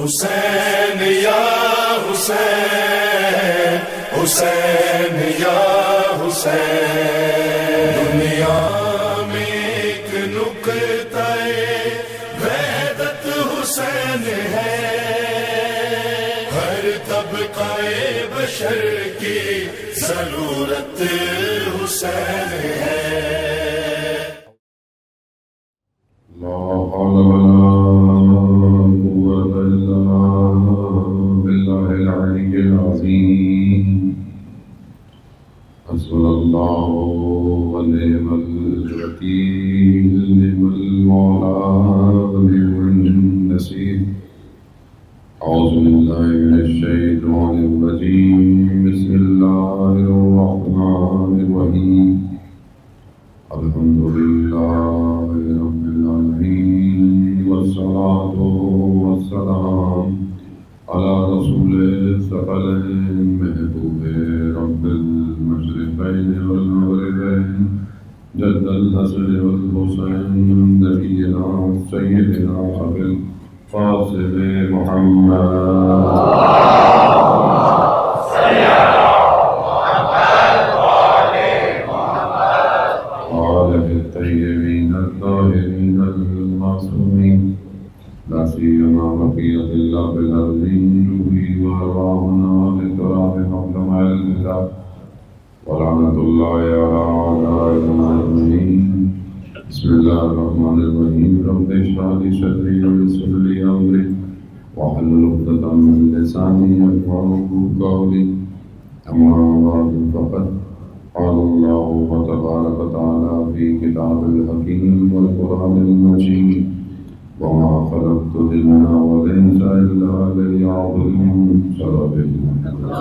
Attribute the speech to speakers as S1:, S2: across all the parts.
S1: حسین یا حسین، حسین یا حسین، دنیا میں ایک نقطہ وحدت حسین ہے، ہر طبقہ بشر کی ضرورت حسین ہے۔
S2: حسبنا الله ونعم الوكيل، نعم المولى ونعم النصير۔ أعوذ بالله من الشيطان الرجيم، بسم الله الرحمن الرحيم، الحمد لله رب العالمين، والصلاة والسلام على رسول الثقلين محبوب رب المشرقين والمغربين، جد الحسن والحسين، نبينا سيدنا أبي القاسم محمد وآله الطيبين الطاهرين المعصومين، لا سيما بقية الله بالأرضين، روحي وأرواحنا لتراب مقدم الكتاب، ولعنة الله على أعدائنا أجمعين۔ بسم الله الرحمن الرحيم، رب اشرح لي صدري ويسر لي أمري واحلل عقدة من لساني يفقهوا قولي، أما بعد فقد قال الله تبارك وتعالى في كتابه الحكيم والقرآن المجيد، وما خلقت الجن والإنس إلا ليعبدون، صدق الله۔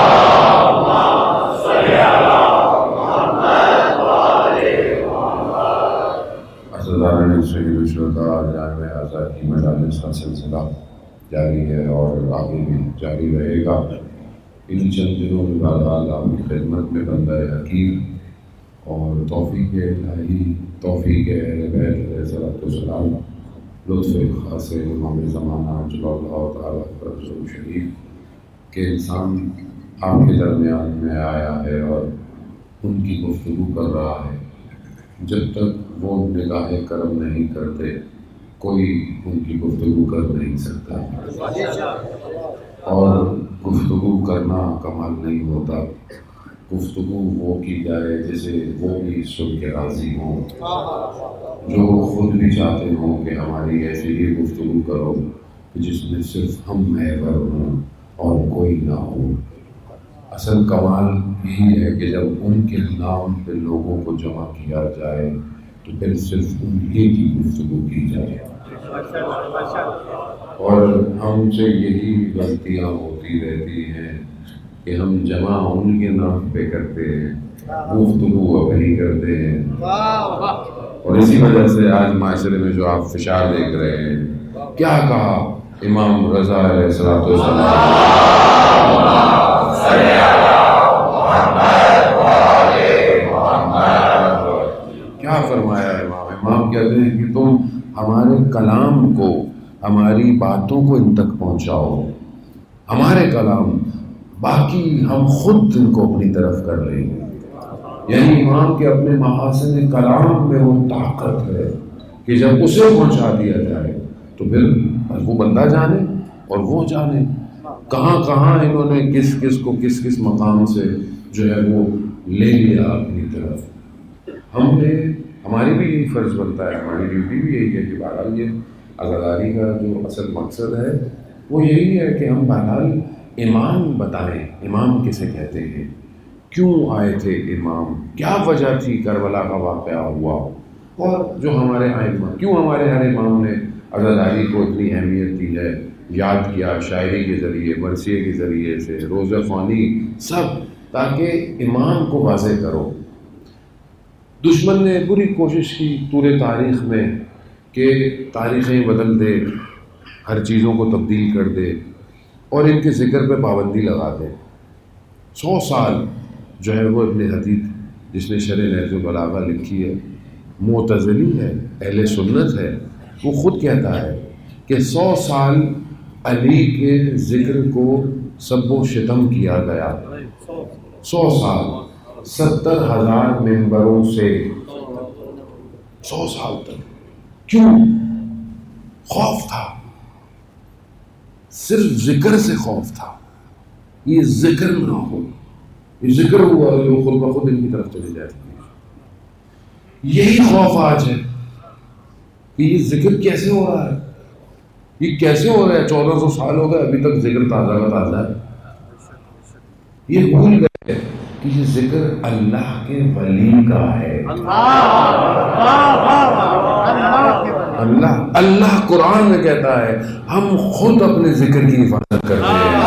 S2: صل على محمد وآل محمد۔ اساتذہ سید الشہداء جامع آزاد کی مجالس کا سلسلہ جاری ہے اور آگے بھی جاری رہے گا۔ ان چند دنوں میں بہرحال آپ کی خدمت میں بندہ حکیم اور توفیق الہی، توفیق اہل بیت علیہ الصلوۃ والسلام، لطف خاص امام زمانہ جل اللہ تعالیٰ فرزو شریف کہ انسان آپ کے درمیان میں آیا ہے اور ان کی گفتگو کر رہا ہے۔ جب تک وہ نگاہ کرم نہیں کرتے کوئی ان کی گفتگو کر نہیں سکتا، اور گفتگو کرنا کمال نہیں ہوتا، گفتگو وہ کی جائے جسے وہ بھی سن کے راضی ہوں، جو خود بھی چاہتے ہوں کہ ہماری ایسی ہی گفتگو کرو جس میں صرف ہم محور ہوں اور کوئی نہ ہو۔ اصل کمال یہی ہے کہ جب ان کے نام پہ لوگوں کو جمع کیا جائے تو پھر صرف انہی کی گفتگو کی جائے، اور ہم سے یہی غلطیاں ہوتی رہتی ہیں کہ ہم جمع ان کے نام پہ کرتے ہیں، گفتگو اپنی کرتے ہیں، اور اسی وجہ سے آج معاشرے میں جو آپ فشار دیکھ رہے ہیں، کیا کہا امام رضا علیہ الصلوۃ کیا فرمایا امام کہتے ہیں کہ تم ہمارے کلام کو، ہماری باتوں کو ان تک پہنچاؤ، ہمارے کلام، باقی ہم خود ان کو اپنی طرف کر لیں گے۔ یعنی امام کے اپنے محاسن کلام میں وہ طاقت ہے کہ جب اسے پہنچا دیا جائے تو پھر وہ بندہ جانے اور وہ جانے کہاں کہاں انہوں نے کس کس کو کس کس مقام سے جو ہے وہ لے لیا اپنی طرف۔ ہم نے، ہماری بھی یہی فرض بنتا ہے، ہماری ڈیوٹی بھی یہی ہے کہ بہرحال یہ عزاداری کا جو اصل مقصد ہے وہ یہی ہے کہ ہم بہرحال امام بتائیں، امام کسے کہتے ہیں، کیوں آئے تھے امام، کیا وجہ تھی کربلا کا واقعہ ہوا، اور جو ہمارے ائمہ، کیوں ہمارے ہر امام نے عزاداری کو اتنی اہمیت دی ہے، یاد کیا شاعری کے ذریعے، مرثیے کے ذریعے سے، روزہ خوانی، سب تاکہ امام کو واضح کرو۔ دشمن نے بری کوشش کی طول تاریخ میں کہ تاریخیں بدل دے، ہر چیزوں کو تبدیل کر دے اور ان کے ذکر پہ پابندی لگا دے۔ 100 سال جو ہے وہ ابن حدید جس نے شرح نہج البلاغہ لکھی ہے، معتزلی ہے، اہل سنت ہے، وہ خود کہتا ہے کہ 100 سال علی کے ذکر کو سب و شتم کیا گیا 100 سال 70,000 ممبروں سے 100 سال تک. کیوں؟ خوف تھا، صرف ذکر سے خوف تھا. یہ ذکر نہ ہو، یہ ذکر ہوا جو خود بخود ان کی طرف چلے جائے. یہی خوف آج ہے کہ یہ ذکر کیسے ہو رہا ہے، یہ کیسے ہو رہا ہے. 1400 سال ہو گئے ابھی تک ذکر تازہ کا تازہ ہے. یہ بھول گئے کہ یہ ذکر اللہ کے ولی کا ہے. اللہ قرآن میں کہتا ہے ہم خود اپنے ذکر کی حفاظت کرتے ہیں،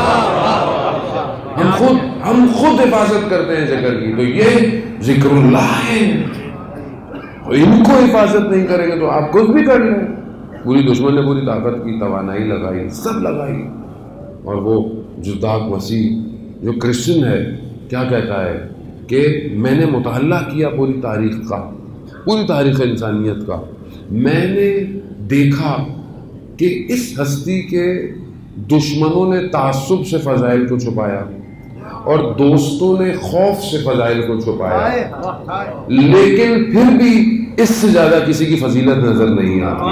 S2: ہم خود حفاظت کرتے ہیں ذکر کی. تو یہ ذکر اللہ ہے. ان کو حفاظت نہیں کریں گے تو آپ کچھ بھی کر لیں. پوری دشمن نے پوری طاقت کی توانائی لگائی، سب لگائی. اور وہ جداک مسیح جو کرسچن ہے کیا کہتا ہے کہ میں نے مطالعہ کیا پوری تاریخ کا، پوری تاریخ انسانیت کا. میں نے دیکھا کہ اس ہستی کے دشمنوں نے تعصب سے فضائل کو چھپایا اور دوستوں نے خوف سے فضائل کو چھپایا، لیکن پھر بھی اس سے زیادہ کسی کی فضیلت نظر نہیں آتی.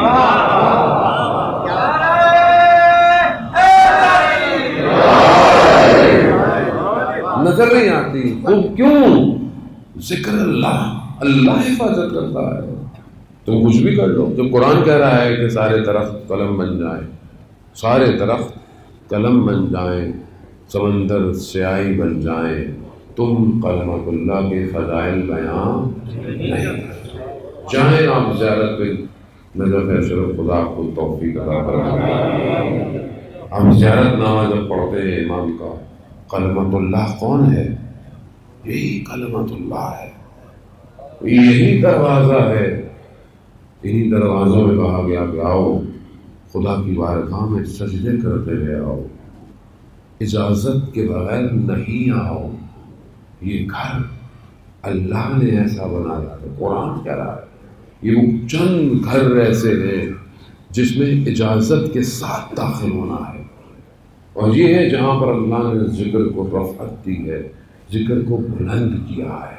S2: نظر نہیں آتی. وہ کیوں؟ ذکر اللہ حفاظت کرتا ہے. تم کچھ بھی کر لو. جب قرآن کہہ رہا ہے کہ سارے درخت قلم بن جائیں، سارے درخت قلم بن جائیں، سمندر سیاہی بن جائیں، تم کلمۃ اللہ کے فضائل بیان نہیں. چاہیں آپ زیارت پہ نظر اشرف خدا کو توفیق عطا کریں. ہم زیارت نامہ جب پڑھتے ہیں امام کا، کلمۃ اللہ کون ہے؟ یہی کلمۃ اللہ ہے، یہی دروازہ ہے. انہی دروازوں میں کہا گیا کہ آؤ خدا کی بارگاہ میں سجدے کرتے ہوئے آؤ، اجازت کے بغیر نہیں آؤ. یہ گھر اللہ نے ایسا بنایا ہے. قرآن کہہ رہا ہے یہ وہ چند گھر ایسے ہیں جس میں اجازت کے ساتھ داخل ہونا ہے، اور یہ ہے جہاں پر اللہ نے ذکر کو رفعت دی ہے، ذکر کو بلند کیا ہے.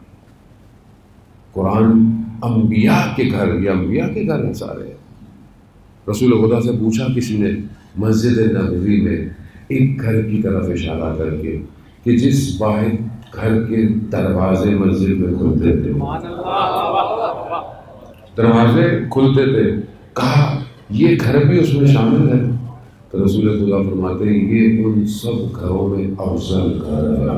S2: قرآن انبیاء کے گھر، یہ انبیاء کے گھر ہیں سارے. رسول خدا سے پوچھا کسی نے مسجد نبوی میں ایک گھر کی طرف اشارہ کر کے کہ جس واحد گھر کے دروازے مسجد میں کھلتے تھے، دروازے کھلتے تھے، کہا یہ گھر بھی اس میں شامل ہے. تو رسول خدا فرماتے ہیں یہ ان سب گھروں میں افضل گھر ہے.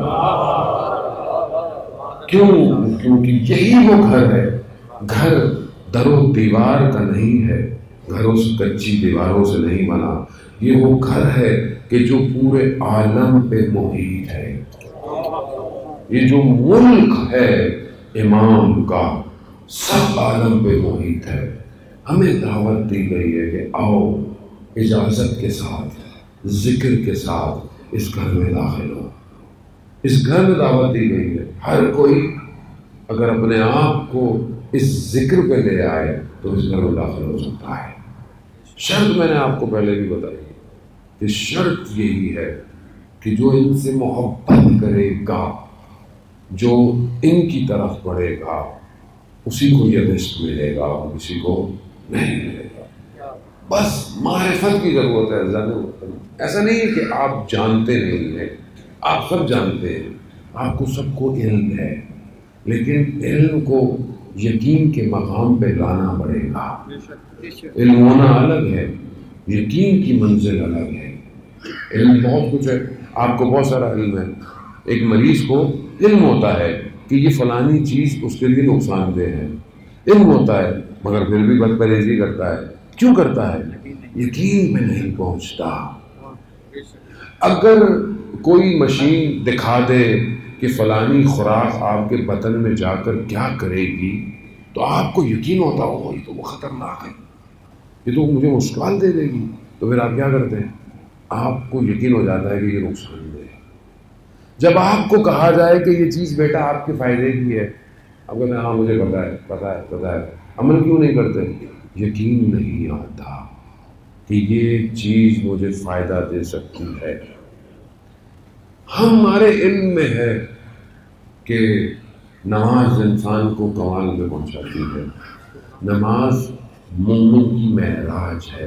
S2: کیوں؟ کیونکہ یہی وہ گھر ہے. گھر در و دیوار کا نہیں ہے، گھر اس کچی دیواروں سے نہیں بنا. یہ وہ گھر ہے کہ جو پورے عالم پہ محیط ہے. یہ جو ملک ہے امام کا سب عالم پہ محیط ہے. ہمیں دعوت دی گئی ہے کہ آؤ اجازت کے ساتھ ذکر کے ساتھ اس گھر میں داخل ہو. اس گھر میں دعوت دی گئی ہے. ہر کوئی اگر اپنے آپ کو اس ذکر پہ لے آئے تو اس گھر میں داخل ہو سکتا ہے. شرط میں نے آپ کو پہلے بھی بتائی کہ شرط یہی ہے کہ جو ان سے محبت کرے گا، جو ان کی طرف بڑھے گا، اسی کو یہ رزق ملے گا، کسی کو نہیں ملے گا. بس معرفت کی ضرورت ہے. ایسا نہیں ہے کہ آپ جانتے نہیں ہیں، آپ سب جانتے ہیں، آپ کو سب کو علم ہے، لیکن علم کو یقین کے مقام پہ لانا پڑے گا. علم ہونا الگ ہے، یقین کی منزل الگ ہے. علم بہت کچھ ہے، آپ کو بہت سارا علم ہے. ایک مریض کو علم ہوتا ہے کہ یہ فلانی چیز اس کے لیے نقصان دہ ہے، علم ہوتا ہے، مگر پھر بھی بد پرہیزی کرتا ہے. کیوں کرتا ہے؟ یقین میں نہیں پہنچتا. اگر کوئی مشین دکھا دے کہ فلانی خوراک آپ کے بدن میں جا کر کیا کرے گی تو آپ کو یقین ہوتا ہو یہ تو وہ خطرناک ہے، یہ تو مجھے مشکل دے دے گی. تو پھر آپ کیا کرتے ہیں؟ آپ کو یقین ہو جاتا ہے کہ یہ نقصان دہ ہے. جب آپ کو کہا جائے کہ یہ چیز بیٹا آپ کے فائدے کی ہے، آپ کہتے ہیں ہاں مجھے پتا ہے. عمل کیوں نہیں کرتے؟ یقین نہیں آتا کہ یہ چیز مجھے فائدہ دے سکتی ہے۔ ہمارے علم میں ہے کہ نماز انسان کو کمال میں پہنچاتی ہے، نماز مومن کی معراج ہے،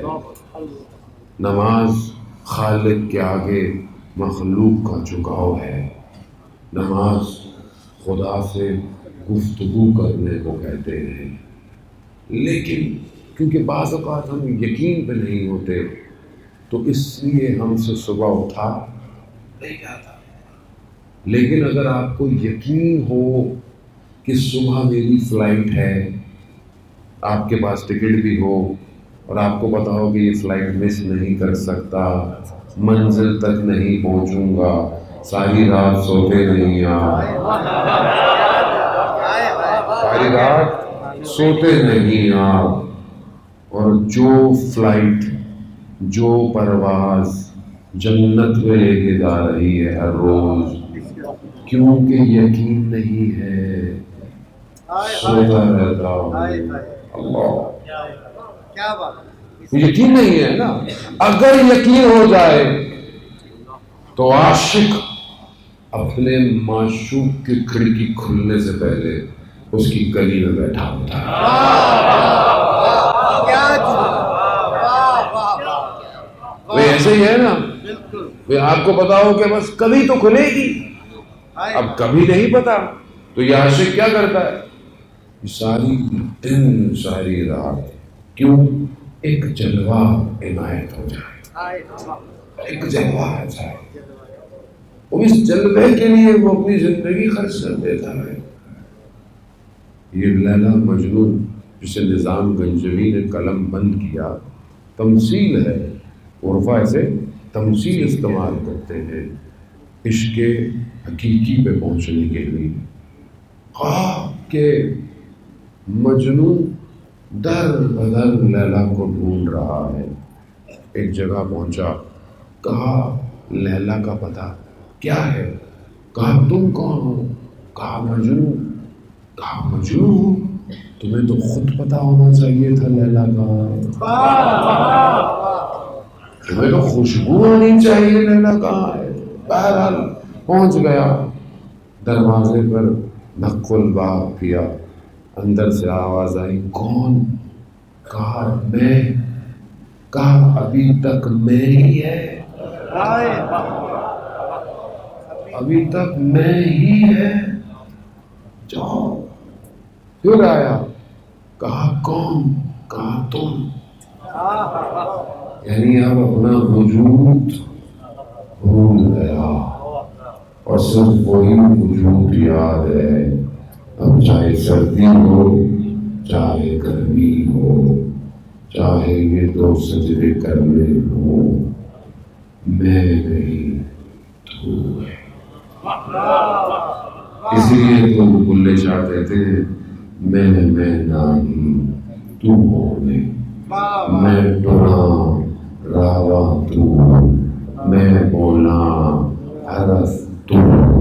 S2: نماز خالق کے آگے مخلوق کا جھکاؤ ہے، نماز خدا سے گفتگو کرنے کو کہتے ہیں۔ لیکن کیونکہ بعض اوقات ہم یقین پہ نہیں ہوتے تو اس لیے ہم سے صبح اٹھا نہیں جاتا، لیکن اگر آپ کو یقین ہو کہ صبح میری فلائٹ ہے، آپ کے پاس ٹکٹ بھی ہو اور آپ کو پتا ہو کہ یہ فلائٹ مس نہیں کر سکتا، منزل تک نہیں پہنچوں گا، ساری رات سوتے نہیں آپ، ساری رات سوتے نہیں آپ، اور جو فلائٹ جو پرواز جنت میں لے کے جا رہی ہے ہر روز، کیونکہ یقین نہیں ہے سوتا رہتا ہوں۔ اللہ یقین نہیں ہے نا، اگر یقین ہو جائے تو عاشق اپنے معشوق کی کھڑکی کھلنے سے پہلے اس کی گلی میں بیٹھا ہوتا ہے۔ وہ ایسے ہی ہے نا، وہ آپ کو پتا ہو کہ بس کبھی تو کھلے گی، اب کبھی نہیں پتا، تو یہ عاشق کیا کرتا ہے؟ ساری دن ساری رات، کیوں؟ ایک جلوہ عنایت ہو جائے، ایک جلوہ آ جائے، اور اس جلوے کے لیے وہ اپنی زندگی خرچ کر دیتا ہے۔ یہ لیلا مجنون جسے نظام گنجوی نے قلم بند کیا، تمثیل ہے، عرفا اسے تمثیل استعمال کرتے ہیں عشق حقیقی پہ پہنچنے کے لیے۔ خواب کے مجنون در بدر لیلا کو ڈھونڈ رہا ہے، ایک جگہ پہنچا، کہا لیلا کا پتہ کیا ہے؟ کہا تم کون ہو؟ کہا مجنون۔ کہا مجنون ہو؟ تمہیں تو خود پتا ہونا چاہیے تھا لیلا کہاں ہے، تمہیں تو خوشبو ہونی چاہیے لیلا کہاں ہے۔ بہرحال پہنچ گیا، دروازے پر نق الباب کیا، اندر سے آواز آئی، کون؟ کہا میں۔ کہا ابھی تک میں ہی ہے، ابھی تک میں ہی ہے، جاؤ۔ پھر آیا، کہا کون؟ کہا تم۔ یعنی اب اپنا وجود بھول گیا اور صرف وہی وجود یاد ہے۔ اب چاہے سردی ہو، چاہے گرمی ہو، چاہے یہ دو سجدے کرنے ہو، میں نہیں تو ہے۔ اس لیے تو بلے شاہ کہتے ہیں، میں نہیں تو ہو میں، میں ٹونا راوا تو، میں بولا حرف تو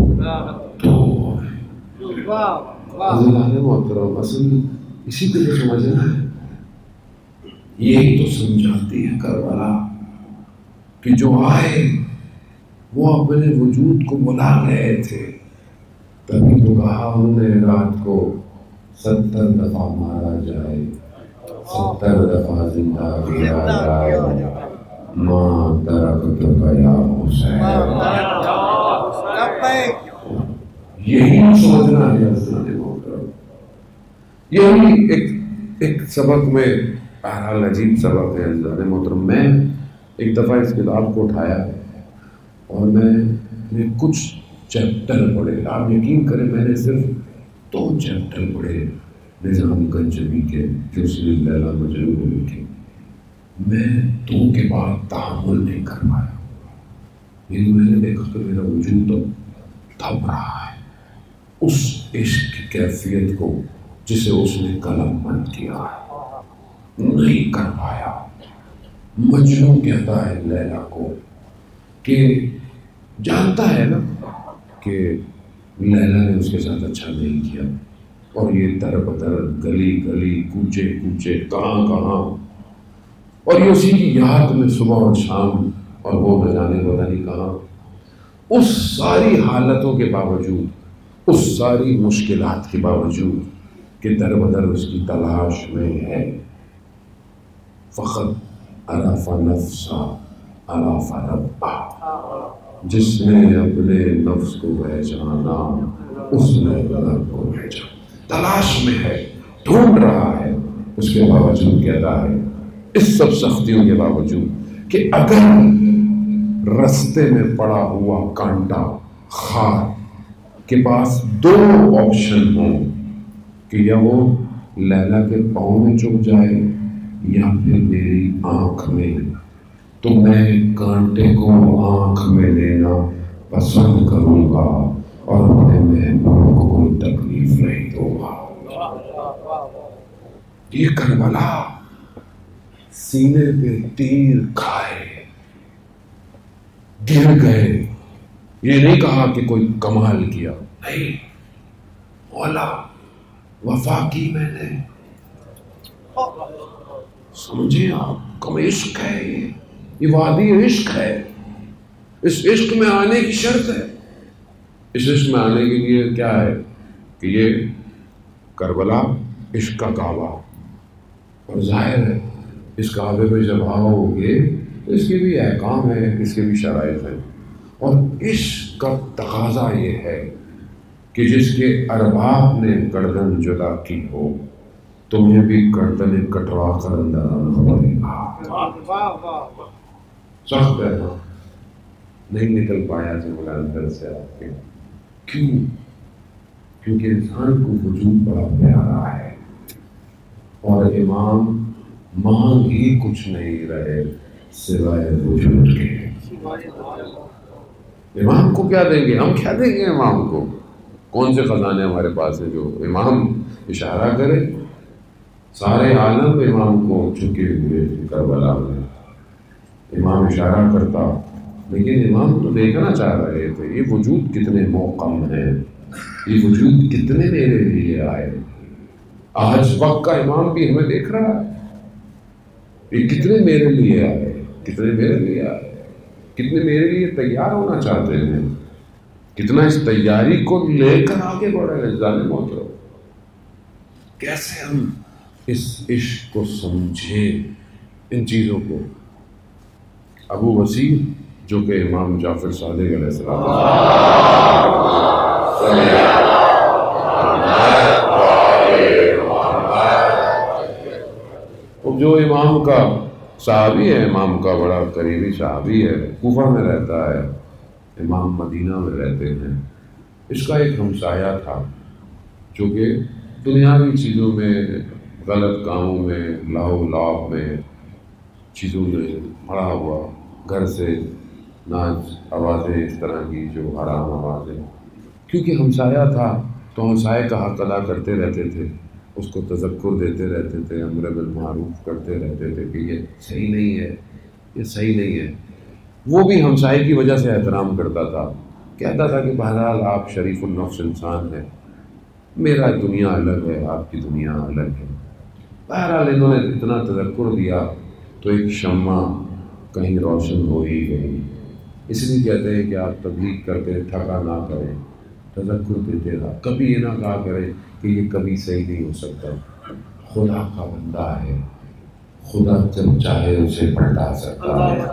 S2: محترم اصل اسی طرح سمجھنا ہے۔ یہی تو سمجھاتی ہے کربلا کہ جو آئے وہ اپنے وجود کو بلا گئے تھے، تبھی تو کہا انہوں نے رات کو 70 دفعہ مارا جائے، 70 دفعہ زندہ کیا جائے، ماں ترکت یا حسین۔ یہی سوچنا ہے حضرت محترم۔ یہی ایک سبق میں، بہرحال عجیب سبق ہے حضرت محترم۔ میں ایک دفعہ اس کتاب کو اٹھایا اور میں نے کچھ چیپٹر پڑھے، آپ یقین کریں میں نے صرف 2 چیپٹر پڑھے نظام گنجوی کے جو اس نے لیلا مجنون میں لکھے۔ میں 2 کے بعد تحمل نہیں کر پایا، لیکن میں نے دیکھا کہ میرا وجود تو تھم رہا ہے اس عشق کی کیفیت کو جسے اس نے قلم بند کیا ہے، نہیں کر پایا۔ مجنون کہتا ہے لیلا کو کہ جانتا ہے نا کہ لیلا نے اس کے ساتھ اچھا نہیں کیا، اور یہ در بدر گلی گلی کوچے کوچے کہاں کہاں اور یہ اسی کی یاد میں صبح اور شام، اور وہ نہ جانے پتہ نہیں کہاں، اس ساری حالتوں کے باوجود، اس ساری مشکلات کے باوجود کہ در بدر اس کی تلاش میں ہے. فقط عرف نفسا عرف ربا، جس نے اپنے نفس کو پہچانا اس نے رب کو پہچانا. تلاش میں ہے، ڈھونڈ رہا ہے، اس کے باوجود کہتا ہے اس سب سختیوں کے باوجود کہ اگر رستے میں پڑا ہوا کانٹا خار کے پاس دو آپشن ہوں کہ یا وہ لیلا کے پاؤں میں چپ جائے یا پھر میری آنکھ میں، تو میں کانٹے کو آنکھ میں لینا پسند کروں گا اور اپنے محبوب کو کوئی تکلیف نہیں دوں گا. یہ کربلا سینے پہ تیر کھائے گر گئے، یہ نہیں کہا کہ کوئی کمال کیا، نہیں، مولا وفا کی میں نے. سمجھے آپ، کم عشق ہے یہ وادی عشق ہے. اس عشق میں آنے کی شرط ہے. اس عشق میں آنے کے لیے کیا ہے کہ یہ کربلا عشق کا کعبہ، اور ظاہر ہے اس کعبے پہ جب آؤ گے تو اس کے بھی احکام ہیں، اس کے بھی شرائط ہیں. اور عشق کا تقاضا یہ ہے کہ جس کے ارباب نے گردن جدا کی ہو تمہیں بھی گردن کٹوا کر اندر آنا پڑے گا. سخت ہے نا، نہیں نکل پایا جب اندر سے آپ کے. کیوں؟ کیونکہ انسان کو وجود بڑا پیارا ہے، اور امام مانگ ہی کچھ نہیں رہے سوائے وجود کے. امام کو کیا دیں گے؟ ہم کیا دیں گے امام کو؟ کون سے خزانے ہمارے پاس ہیں جو امام اشارہ کرے؟ سارے عالم امام کو جھکے ہوئے کربلا میں. امام اشارہ کرتا، لیکن امام تو دیکھنا چاہ رہے تھے یہ وجود کتنے موقم ہیں، یہ وجود کتنے میرے لیے آئے. آج وقت کا امام بھی ہمیں دیکھ رہا ہے، یہ کتنے میرے لیے آئے، کتنے میرے لیے آئے، کتنے میرے لیے تیار ہونا چاہتے ہیں، کتنا اس تیاری کو لے کر آگے بڑھ رہے ہیں. ظالم محترم، کیسے ہم اس عشق کو سمجھیں، ان چیزوں کو. ابو وسیع جو کہ امام جعفر صادق علیہ السلام، جو امام کا صحابی ہے، امام کا بڑا قریبی صحابی ہے، کوفہ میں رہتا ہے، امام مدینہ میں رہتے ہیں. اس کا ایک ہمسایہ تھا جو کہ دنیاوی چیزوں میں، غلط کاموں میں، لاؤ لاب میں، چیزوں میں پڑا ہوا، گھر سے ناچ آوازیں اس طرح کی جو حرام آوازیں. کیونکہ ہمسایہ تھا تو ہمسائے کا حق ادا کرتے رہتے تھے، اس کو تذکر دیتے رہتے تھے، امر بالمعروف کرتے رہتے تھے کہ یہ صحیح نہیں ہے، یہ صحیح نہیں ہے. وہ بھی ہمسائے کی وجہ سے احترام کرتا تھا، کہتا تھا کہ بہرحال آپ شریف النفس انسان ہیں، میرا دنیا الگ ہے، آپ کی دنیا الگ ہے. بہرحال انہوں نے اتنا تذکر دیا تو ایک شمع کہیں روشن ہو ہی گئی. اس لیے کہتے ہیں کہ آپ تبلیغ کرتے تھکا نہ کریں، تذکر دیتے رہا. کبھی یہ نہ کہا کریں کہ یہ کبھی صحیح نہیں ہو سکتا، خدا کا بندہ ہے، خدا جب چاہے اسے پلٹا سکتا ہے.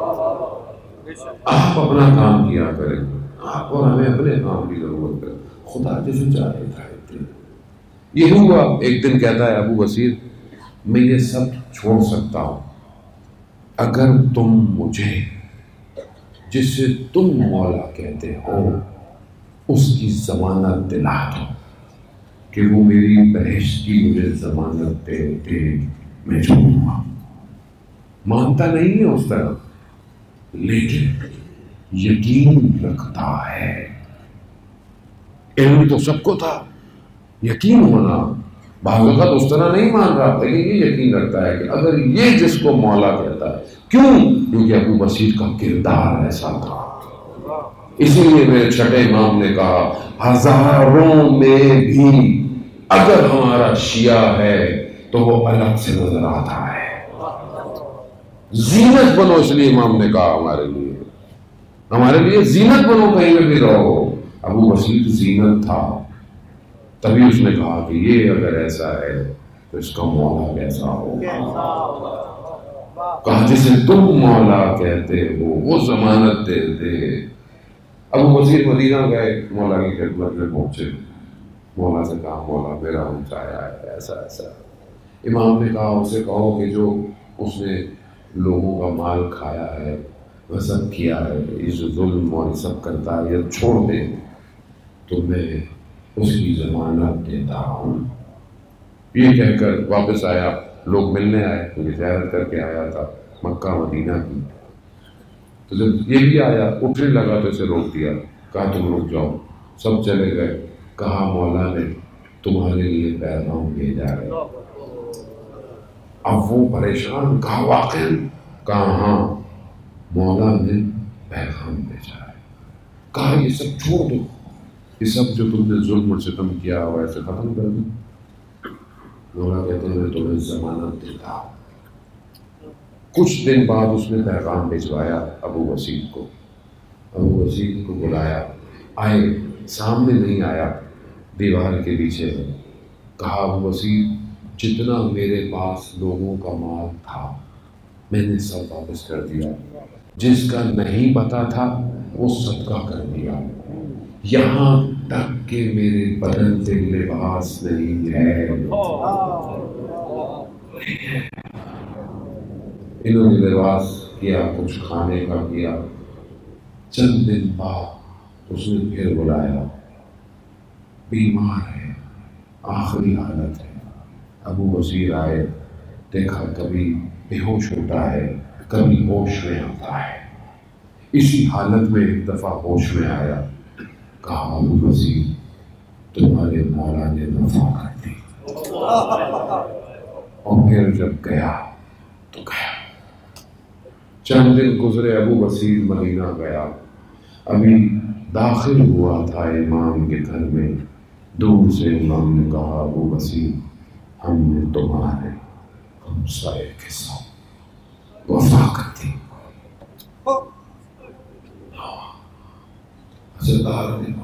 S2: آپ اپنا کام کیا کریں، آپ اور ہمیں اپنے کام کی ضرورت ہے، خدا جسے چاہے چاہتے. یہ ہوا. ایک دن کہتا ہے ابو وسیع، میں یہ سب چھوڑ سکتا ہوں اگر تم مجھے جسے تم مولا کہتے ہو اس کی ضمانت دلا دو کہ وہ میری بہشت کی مجھے ضمانت دے، میں چھوڑوں گا. مانتا نہیں ہے اس طرح، لیکن یقین رکھتا ہے. علم تو سب کو تھا، یقین ہونا بعض وقت اس طرح نہیں مان رہا، لیکن یہ یقین رکھتا ہے کہ اگر یہ جس کو مولا کہتا ہے. کیوں؟ کیونکہ ابو بصیر کا کردار ایسا تھا. اسی لیے میرے چھٹے امام نے کہا ہزاروں میں بھی اگر ہمارا شیعہ ہے تو وہ الگ سے نظر آتا ہے. زینت بنو، اس لیے امام نے کہا ہمارے لیے زینت بنو، کہیں میں بھی رہو۔ ابو بصیر زینت تھا، تبھی اس نے کہا کہ یہ اگر ایسا ہے تو اس کا مولا کیسا ہوگا۔ کہا جسے تم مولا کہتے ہو وہ ضمانت دے دے۔ ابو بصیر مدینہ گئے، مولا کی خدمت میں پہنچے، مولا سے کہا مولا میرا چاہیا ہے ایسا ایسا۔ امام نے کہا اسے کہو کہ جو اس نے لوگوں کا مال کھایا ہے، غصب کیا ہے، یہ جو ظلم اور سب کرتا ہے یہ چھوڑ دے، تو میں اس کی ضمانت دیتا ہوں۔ یہ کہہ کر واپس آیا، لوگ ملنے آئے، کیونکہ زیارت کر کے آیا تھا مکہ مدینہ کی۔ تو جب یہ بھی آیا اٹھنے لگا تو اسے روک دیا، کہا تم رک جاؤ۔ سب چلے گئے، کہا مولا نے تمہارے لیے پیغام بھیجا ہے۔ اب وہ پریشان، کہا واقعی؟ کہا ہاں مولا نے پیغام بھیجا ہے۔ کہا یہ سب چھوڑ دو، یہ سب جو تم نے ظلم اور ستم کیا ہوا ایسے ختم کر دو۔ مولا کہتے ہیں میں تمہیں ضمانت دیتا ہوں۔ کچھ دن بعد اس نے پیغام بھجوایا ابو بصیر کو، ابو بصیر کو بلایا، آئے، سامنے نہیں آیا، دیوار کے پیچھے ہے۔ کہا ابو بصیر جتنا میرے پاس لوگوں کا مال تھا میں نے سب واپس کر دیا، جس کا نہیں پتا تھا وہ صدقہ کر دیا، یہاں تک کہ میرے بدن سے لباس نہیں ہے۔ انہوں نے لباس کیا، کچھ کھانے کا کیا۔ چند دن بعد اس نے پھر بلایا، بیمار ہے، آخری حالت ہے۔ ابو بصیر آئے، دیکھا کبھی بے ہوش ہوتا ہے، کبھی ہوش میں آتا ہے۔ اسی حالت میں ایک دفعہ ہوش میں آیا، کہا ابو بصیر تمہارے مولا نے وفا کر دی۔ اور پھر جب گیا تو گیا۔ چند دن گزرے، ابو بصیر مدینہ گیا، ابھی داخل ہوا تھا امام کے گھر میں، دور سے امام نے کہا ابو بصیر ہم نے تمہارے ہمسائے کے ساتھ وفا کر دی۔ حضرت نے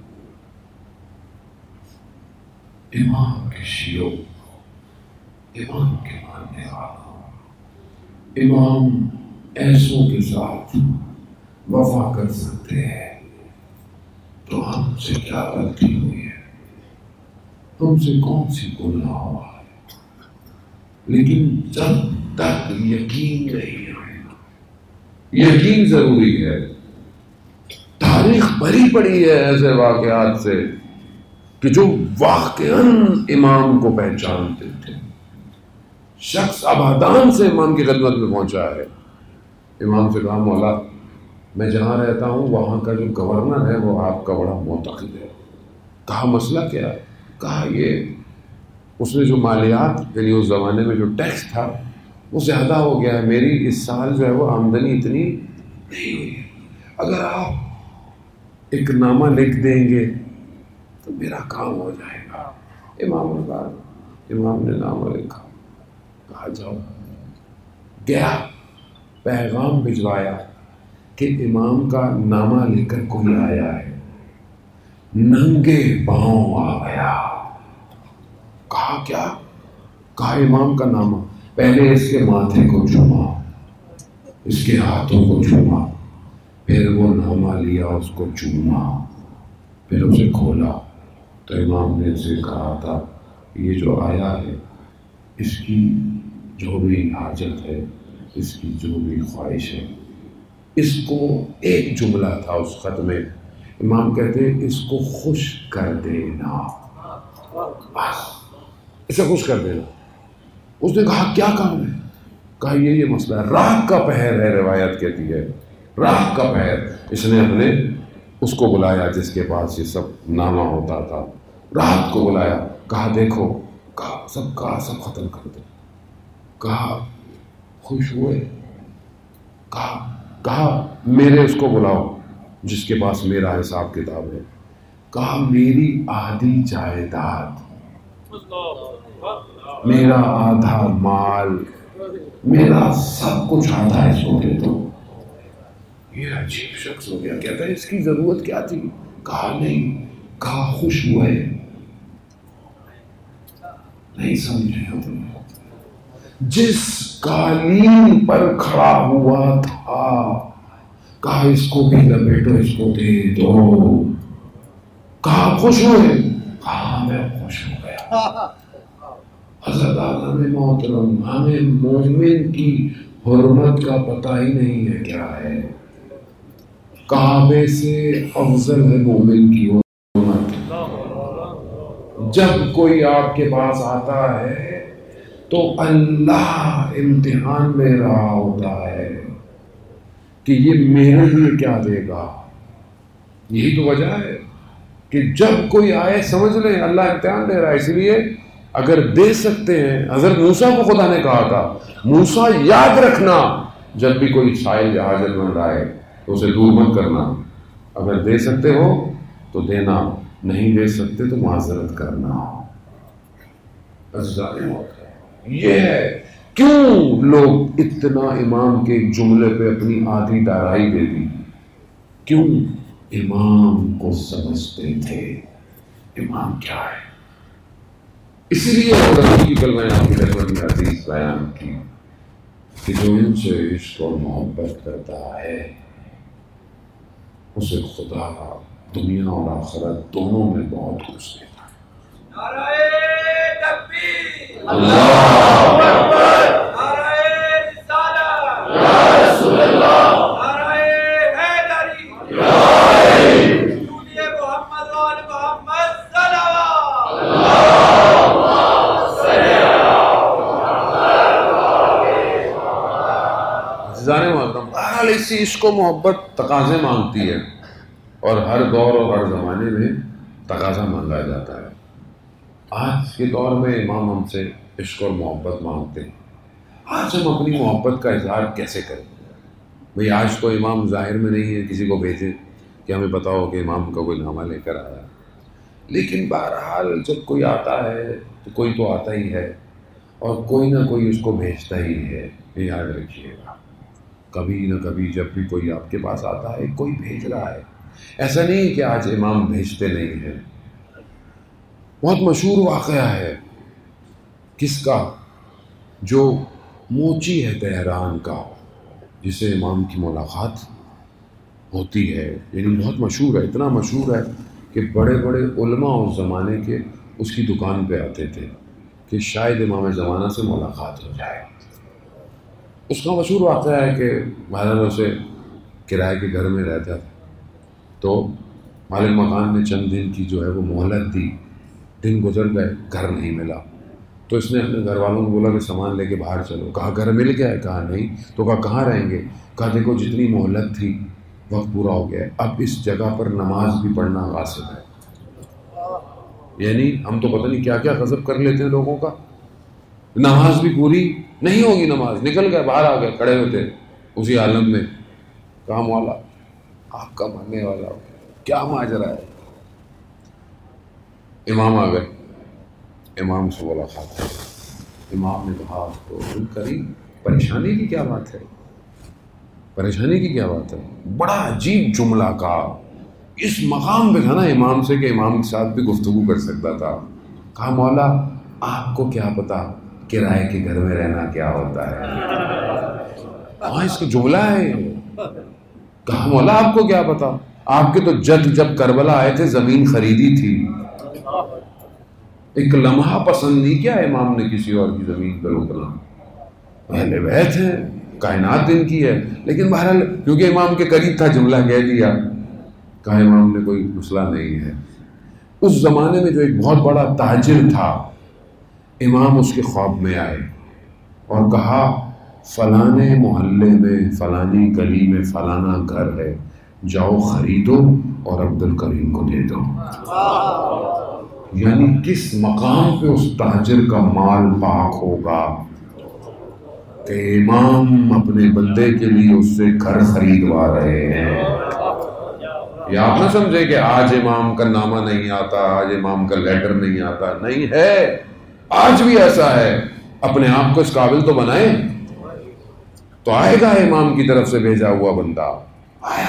S2: امام کے شیعوں، امام کے ماننے والا، امام ایسوں کے ساتھ وفا کر سکتے ہیں تو ہم سے کیا غلطی ہوئی ہے، ہم سے کون سی گناہ ہوا ہے؟ لیکن جب تک یقین نہیں آئے گا، یقین ضروری ہے۔ تاریخ بھری پڑی ہے ایسے واقعات سے کہ جو واقعاً امام کو پہچانتے تھے۔ شخص ابادان سے امام کی خدمت میں پہنچا ہے، امام سے کہا مولا میں جہاں رہتا ہوں وہاں کا جو گورنر ہے وہ آپ کا بڑا معتقد ہے۔ کہا مسئلہ کیا ہے؟ کہا یہ اس نے جو مالیات یعنی اس زمانے میں جو ٹیکس تھا وہ زیادہ ہو گیا ہے، میری اس سال جو ہے وہ آمدنی اتنی نہیں ہوئی ہے، اگر آپ ایک نامہ لکھ دیں گے تو میرا کام ہو جائے گا۔ امام نے کہا، امام نے نامہ لکھا، کہا جاؤ۔ گیا، پیغام بھجوایا کہ امام کا نامہ لے کر کوئی آیا ہے، ننگے پاؤں آ گیا۔ کہا کیا؟ کہا امام کا نامہ۔ پہلے اس کے ماتھے کو چوما، اس کے ہاتھوں کو چوما، پھر وہ نامہ لیا، اس کو چوما، پھر اسے کھولا تو امام نے اسے کہا تھا یہ جو آیا ہے اس کی جو بھی حاجت ہے، اس کی جو بھی خواہش ہے، اس کو ایک جملہ تھا اس خط میں، امام کہتے ہیں اس کو خوش کر دینا، بس اسے خوش کر دینا۔ اس نے کہا کیا کام ہے؟ کہا یہ مسئلہ ہے، رات کا پہر ہے، روایت کہتی ہے رات کا پہر۔ اس نے اپنے اس کو بلایا جس کے پاس یہ سب نامہ ہوتا تھا، رات کو بلایا، کہا دیکھو، کہا سب ختم کر دو۔ کہا خوش ہوئے؟ کہا میرے اس کو بلاؤ جس کے پاس میرا حساب کتاب ہے۔ کہا میری آدھی جائیداد، میرا آدھا مال، میرا سب کچھ آتا ہے اس کو دے دو. یہ عجیب شخص ہو گیا. کہتا ہے اس کی ضرورت کیا تھی؟ کہا نہیں. کہا خوش ہوئے. نہیں سمجھے تم. جس قالین پر کھڑا ہوا تھا کہا اس کو بھی لپیٹو, اس کو دے دو. کہا خوش ہوئے؟ کہا میں خوش ہو گیا. حضرت اعظم محترم, ہمیں مومن کی حرمت کا پتہ ہی نہیں ہے کیا ہے. کعبے سے افضل ہے مومن کی حرمت. جب کوئی آپ کے پاس آتا ہے تو اللہ امتحان میں رہا ہوتا ہے کہ یہ میرے لیے کیا دے گا. یہی تو وجہ ہے کہ جب کوئی آئے سمجھ لیں اللہ امتحان لے رہا ہے. اس لیے اگر دے سکتے ہیں, حضرت موسیٰ کو خدا نے کہا تھا موسیٰ یاد رکھنا جب بھی کوئی سائل یا حاجت مند آئے تو اسے دور مت کرنا. اگر دے سکتے ہو تو دینا, نہیں دے سکتے تو معذرت کرنا. یہ ہے کیوں لوگ اتنا امام کے جملے پہ اپنی آدھی دارائی دے دی. کیوں؟ امام کو سمجھتے تھے امام کیا ہے. اسی لیے رسول کی کل میں آپ کی خدمت میں حدیث بیان کی کہ جو ان سے عشق اور محبت کرتا ہے اسے خدا دنیا اور آخرت دونوں میں بہت خوش دیتا ہے.
S3: نعرہ تکبیر,
S2: اللہ
S3: اکبر, نعرہ رسالت,
S2: یا رسول اللہ,
S3: نعرہ حیدری, سوری محمد و آل محمد صلوات.
S2: عزیزان محترم, بہرحال اسی عشق و محبت تقاضے مانگتی ہے اور ہر دور اور ہر زمانے میں تقاضا مانگا جاتا ہے. آج کے دور میں امام ہم سے عشق اور محبت مانگتے ہیں. آج ہم اپنی محبت کا اظہار کیسے کریں؟ بھئی آج تو امام ظاہر میں نہیں ہے, کسی کو بھیجیں کہ ہمیں پتا ہو کہ امام کا کوئی نامہ لے کر آیا. لیکن بہرحال جب کوئی آتا ہے تو کوئی تو آتا ہی ہے اور کوئی نہ کوئی اس کو بھیجتا ہی ہے. یہ یاد رکھیے گا, کبھی نہ کبھی جب بھی کوئی آپ کے پاس آتا ہے کوئی بھیج رہا ہے. ایسا نہیں کہ آج امام بھیجتے نہیں ہیں. بہت مشہور واقعہ ہے کس کا؟ جو موچی ہے تہران کا, جسے امام کی ملاقات ہوتی ہے. یعنی بہت مشہور ہے, اتنا مشہور ہے کہ بڑے بڑے علماء اس زمانے کے اس کی دکان پہ آتے تھے کہ شاید امام زمانہ سے ملاقات ہو جائے. اس کا مشہور واقعہ ہے کہ مہاراجا اسے کرائے کے گھر میں رہتا تھا تو مالک مکان نے چند دن کی جو ہے وہ مہلت دی. دن گزر گئے, گھر نہیں ملا. تو اس نے اپنے گھر والوں کو بولا کہ سامان لے کے باہر چلو. کہا گھر مل گیا ہے؟ کہا نہیں. تو کہا کہاں رہیں گے؟ کہا دیکھو جتنی مہلت تھی وقت پورا ہو گیا ہے, اب اس جگہ پر نماز بھی پڑھنا غاصب ہے. یعنی ہم تو پتہ نہیں کیا کیا غضب کر لیتے ہیں لوگوں کا. نماز بھی پوری نہیں ہوگی, نماز نکل گئے, باہر آ گئے, کھڑے ہوتے اسی عالم میں. کام والا آپ کا ماننے والا ہو, کیا ماجرا ہے. امام آ گئے, امام سے ملاقات ہے. امام نے کہا تو کریم پریشانی کی کیا بات ہے؟ پریشانی کی کیا بات ہے؟ بڑا عجیب جملہ کہا. اس مقام پہ تھا نا امام سے کہ امام کے ساتھ بھی گفتگو کر سکتا تھا. کہا مولا آپ کو کیا پتا کرائے کے گھر میں رہنا کیا ہوتا ہے؟ ہاں اس کا جملہ ہے. کہا مولا آپ کو کیا پتا, آپ کے تو جد جب کربلا آئے تھے زمین خریدی تھی, ایک لمحہ پسند نہیں کیا امام نے کسی اور کی زمین پر اترنا. اہل بیت ہیں, کائنات ان کی ہے, لیکن بہرحال کیونکہ امام کے قریب تھا جملہ کہہ دیا. کہا امام نے کوئی مسئلہ نہیں ہے. اس زمانے میں جو ایک بہت بڑا تاجر تھا, امام اس کے خواب میں آئے اور کہا فلانے محلے میں فلانی گلی میں فلانا گھر ہے, جاؤ خریدو اور عبد الکریم کو دے دو. یعنی کس مقام پہ اس تاجر کا مال پاک ہوگا کہ امام اپنے بندے کے لیے اس سے گھر خریدوا رہے ہیں. یا آپ نہ سمجھے کہ آج امام کا نامہ نہیں آتا, آج امام کا لیٹر نہیں آتا. نہیں ہے, آج بھی ایسا ہے. اپنے آپ کو اس قابل تو بنائیں تو آئے گا امام کی طرف سے بھیجا ہوا بندہ. آیا,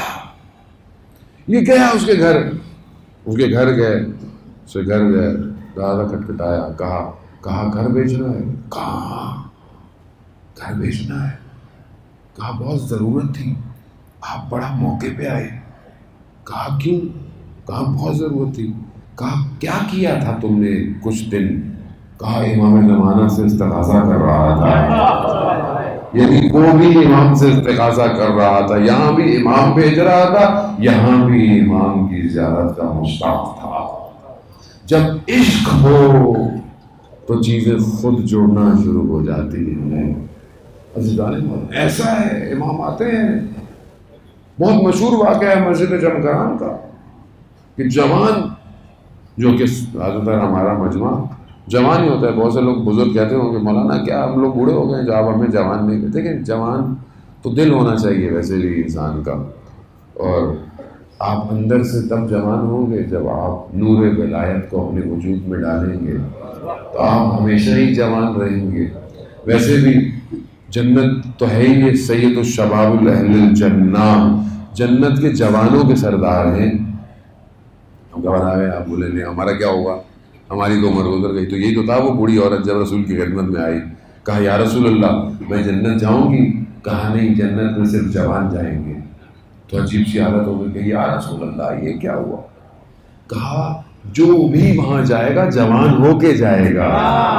S2: یہ گیا اس کے گھر گئے, اسے گھر گئے, دروازہ کھٹکھٹایا, کہا گھر بیچنا ہے. کہاں گھر بیچنا ہے؟ کہا بہت ضرورت تھی, آپ بڑا موقع پہ آئے. کہا کیوں؟ کہا بہت ضرورت تھی. کہا کیا کیا تھا تم نے کچھ دن؟ کہا امام زمانہ سے استغاثہ کر رہا تھا. یعنی وہ بھی امام سے استغاثہ کر رہا تھا, یہاں بھی امام بھیج رہا تھا, یہاں بھی امام کی زیارت کا مشتاق تھا. جب عشق ہو تو چیزیں خود جوڑنا شروع ہو جاتی ہیں. ایسا ہے, امام آتے ہیں. بہت مشہور واقعہ ہے مسجد جمکران کا کہ جوان, جو کہ زیادہ تر ہمارا مجمع جوان ہی ہوتا ہے. بہت سے لوگ بزرگ کہتے ہوں کہ مولانا کیا ہم لوگ بوڑھے ہو گئے جو آپ ہمیں جوان نہیں کہتے. کہ جوان تو دل ہونا چاہیے ویسے بھی انسان کا, اور آپ اندر سے تب جوان ہوں گے جب آپ نور ولایت کو اپنے وجود میں ڈالیں گے, تو آپ ہمیشہ ہی جوان رہیں گے. ویسے بھی جنت تو ہے ہی, سید الشباب الاہل الجنہ, جنت کے جوانوں کے سردار ہیں. ہم گھبرا گئے, آپ بولے نہیں ہمارا کیا ہوگا, ہماری تو عمر گزر گئی. تو یہی تو تھا وہ بوڑھی عورت جب رسول کی خدمت میں آئی, کہا یا رسول اللہ میں جنت جاؤں گی. کہا نہیں, جنت میں صرف جوان جائیں گے. تو عجیب سی حالت ہو گئی کہ یا رسول اللہ یہ کیا ہوا؟ کہا جو بھی وہاں جائے گا جوان ہو کے جائے گا.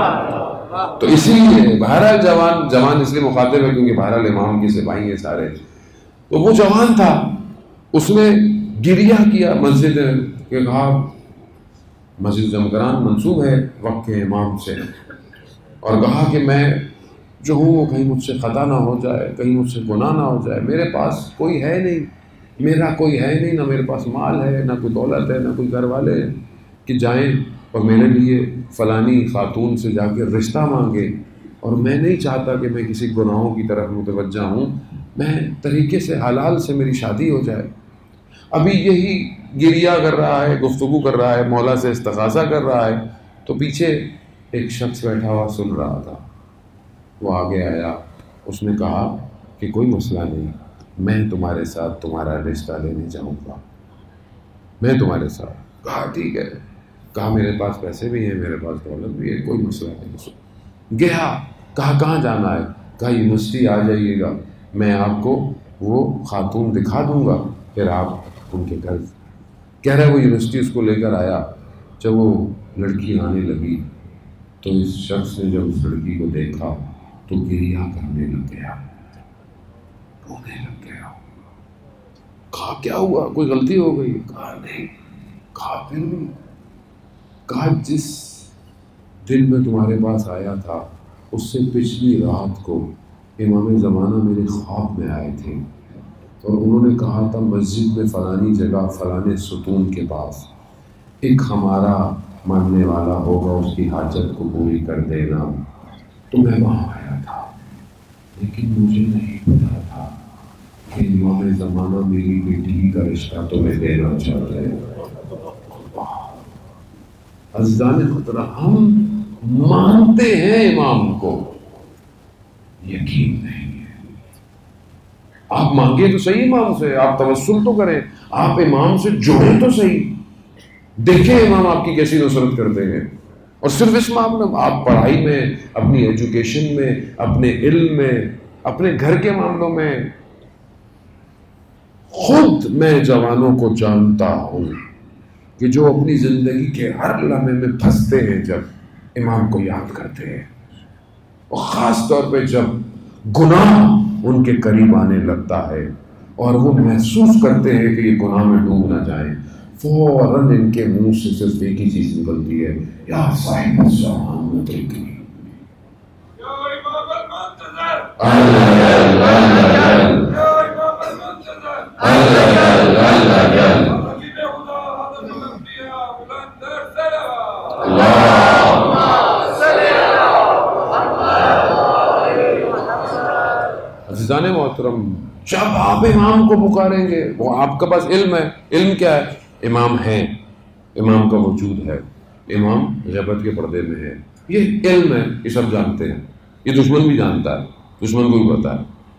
S2: تو اسی لیے بہرحال جوان اس لیے مخاطب ہے کیونکہ بہرحال امام کی سپاہی ہیں سارے. تو وہ جوان تھا, اس نے گریہ کیا مسجد کے, کہا مسجد جمکران منسوب ہے وقت کے امام سے, اور کہا کہ میں جو ہوں وہ کہیں مجھ سے خطا نہ ہو جائے, کہیں مجھ سے گناہ نہ ہو جائے. میرے پاس کوئی ہے نہیں, میرا کوئی ہے نہیں, نہ میرے پاس مال ہے, نہ کوئی دولت ہے, نہ کوئی گھر والے ہیں کہ جائیں اور میرے لیے فلانی خاتون سے جا کے رشتہ مانگے. اور میں نہیں چاہتا کہ میں کسی گناہوں کی طرف متوجہ ہوں, میں طریقے سے حلال سے میری شادی ہو جائے. ابھی یہی گریہ کر رہا ہے, گفتگو کر رہا ہے, مولا سے استغاثہ کر رہا ہے, تو پیچھے ایک شخص بیٹھا ہوا سن رہا تھا. وہ آگے آیا, اس نے کہا کہ کوئی مسئلہ نہیں, میں تمہارے ساتھ تمہارا رشتہ لینے جاؤں گا, میں تمہارے ساتھ. کہا ٹھیک ہے. کہا میرے پاس پیسے بھی ہیں, میرے پاس دولت بھی ہے, کوئی مسئلہ نہیں. گیا, کہا کہاں جانا ہے؟ کہا یونیورسٹی آ جائیے گا, میں آپ کو وہ خاتون دکھا دوں گا, پھر آپ ان کے گھر. کہہ رہا ہے وہ یونیورسٹی اس کو لے کر آیا. جب وہ لڑکی آنے لگی تو اس شخص نے جب اس لڑکی کو دیکھا تو گریہ کرنے لگ گیا, رونے لگ گیا. کہا کیا ہوا, کوئی غلطی ہو گئی؟ کہا نہیں. کہا پھر بھی. کہا جس دن میں تمہارے پاس آیا تھا اس سے پچھلی رات کو امام زمانہ میرے خواب میں آئے تھے, اور انہوں نے کہا تھا مسجد میں فلانی جگہ فلانے ستون کے پاس ایک ہمارا ماننے والا ہوگا, اس کی حاجت کو پوری کر دینا. تو میں وہاں آیا تھا, لیکن مجھے نہیں پتا تھا کہ امام زمانہ میری بیٹی کا رشتہ تمہیں دینا چاہتے ہیں. عزیزان خطرہ, ہم مانتے ہیں امام کو, یقین نہیں ہے. آپ مانگے تو صحیح امام سے, آپ توسل تو کریں, آپ امام سے جڑیں تو صحیح, دیکھیں امام آپ کی کیسی نصرت کرتے ہیں. اور صرف اس معاملے میں, آپ پڑھائی میں, اپنی ایجوکیشن میں, اپنے علم میں, اپنے گھر کے معاملوں میں. خود میں جوانوں کو جانتا ہوں کہ جو اپنی زندگی کے ہر لمحے میں پھنستے ہیں جب امام کو یاد کرتے ہیں, اور خاص طور پہ جب گناہ ان کے قریب آنے لگتا ہے اور وہ محسوس کرتے ہیں کہ یہ گناہ میں ڈوب نہ جائیں, فوراً ان کے منہ سے صرف ایک ہی چیز نکلتی ہے, یا صاحب الزمان مدرکنی. عزیزان محترم, جب آپ امام کو پکاریں گے, وہ آپ کے پاس علم ہے. علم کیا ہے؟ امام ہے, امام کا وجود ہے, امام غیبت کے پردے میں ہے. یہ علم ہے, یہ سب جانتے ہیں, یہ دشمن بھی جانتا ہے, دشمن کو بھی پتا ہے.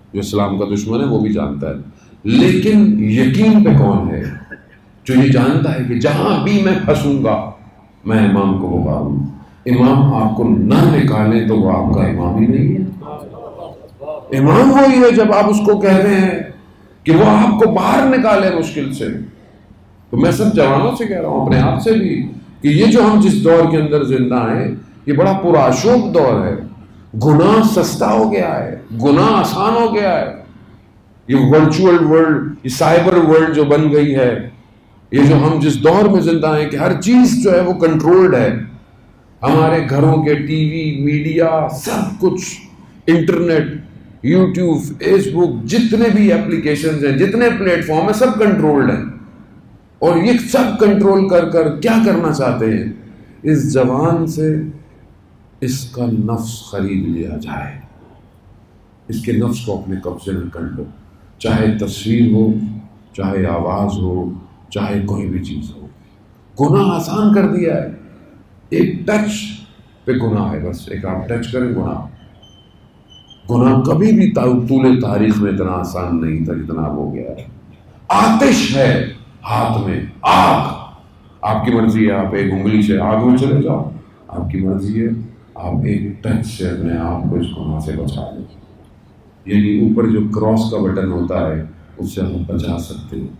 S2: جو اسلام کا دشمن ہے وہ بھی جانتا ہے، لیکن یقین پہ کون ہے؟ جو یہ جانتا ہے کہ جہاں بھی میں پھنسوں گا میں امام کو پکاروں۔ امام آپ کو نہ نکالے تو وہ آپ کا امام ہی نہیں ہے۔ امام وہی ہے جب آپ اس کو کہتے ہیں کہ وہ آپ کو باہر نکالے مشکل سے۔ تو میں سب جوانوں سے کہہ رہا ہوں، اپنے آپ سے بھی، کہ یہ جو ہم جس دور کے اندر زندہ ہیں یہ بڑا پرآشوب دور ہے۔ گناہ سستا ہو گیا ہے، گناہ آسان ہو گیا ہے۔ یہ ورچوئل ورلڈ، یہ سائبر ورلڈ جو بن گئی ہے، یہ جو ہم جس دور میں زندہ ہیں کہ ہر چیز جو ہے وہ کنٹرولڈ ہے۔ ہمارے گھروں کے ٹی وی، میڈیا، سب کچھ، انٹرنیٹ، یوٹیوب، فیس بک، جتنے بھی اپلیکیشنز ہیں، جتنے پلیٹ فارم ہیں، سب کنٹرولڈ ہیں۔ اور یہ سب کنٹرول کر کر کیا کرنا چاہتے ہیں؟ اس زبان سے اس کا نفس خرید لیا جائے، اس کے نفس کو اپنے قبضے میں کر لو، چاہے تصویر ہو، چاہے آواز ہو، چاہے کوئی بھی چیز ہو۔ گناہ آسان کر دیا ہے، ایک ٹچ پہ گناہ ہے، بس ایک آپ ٹچ کریں گناہ۔ گناہ کبھی بھی طول تاریخ میں اتنا آسان نہیں تھا جتنا اب ہو گیا ہے۔ آتش ہے ہاتھ میں، آگ، آپ کی مرضی ہے آپ ایک انگلی سے آگ میں چلے جاؤ، آپ کی مرضی ہے آپ ایک ٹچ سے اپنے آپ کو اس گناہ سے بچا لیں۔ یعنی اوپر جو کراس کا بٹن ہوتا ہے اس سے ہم بچا سکتے ہیں۔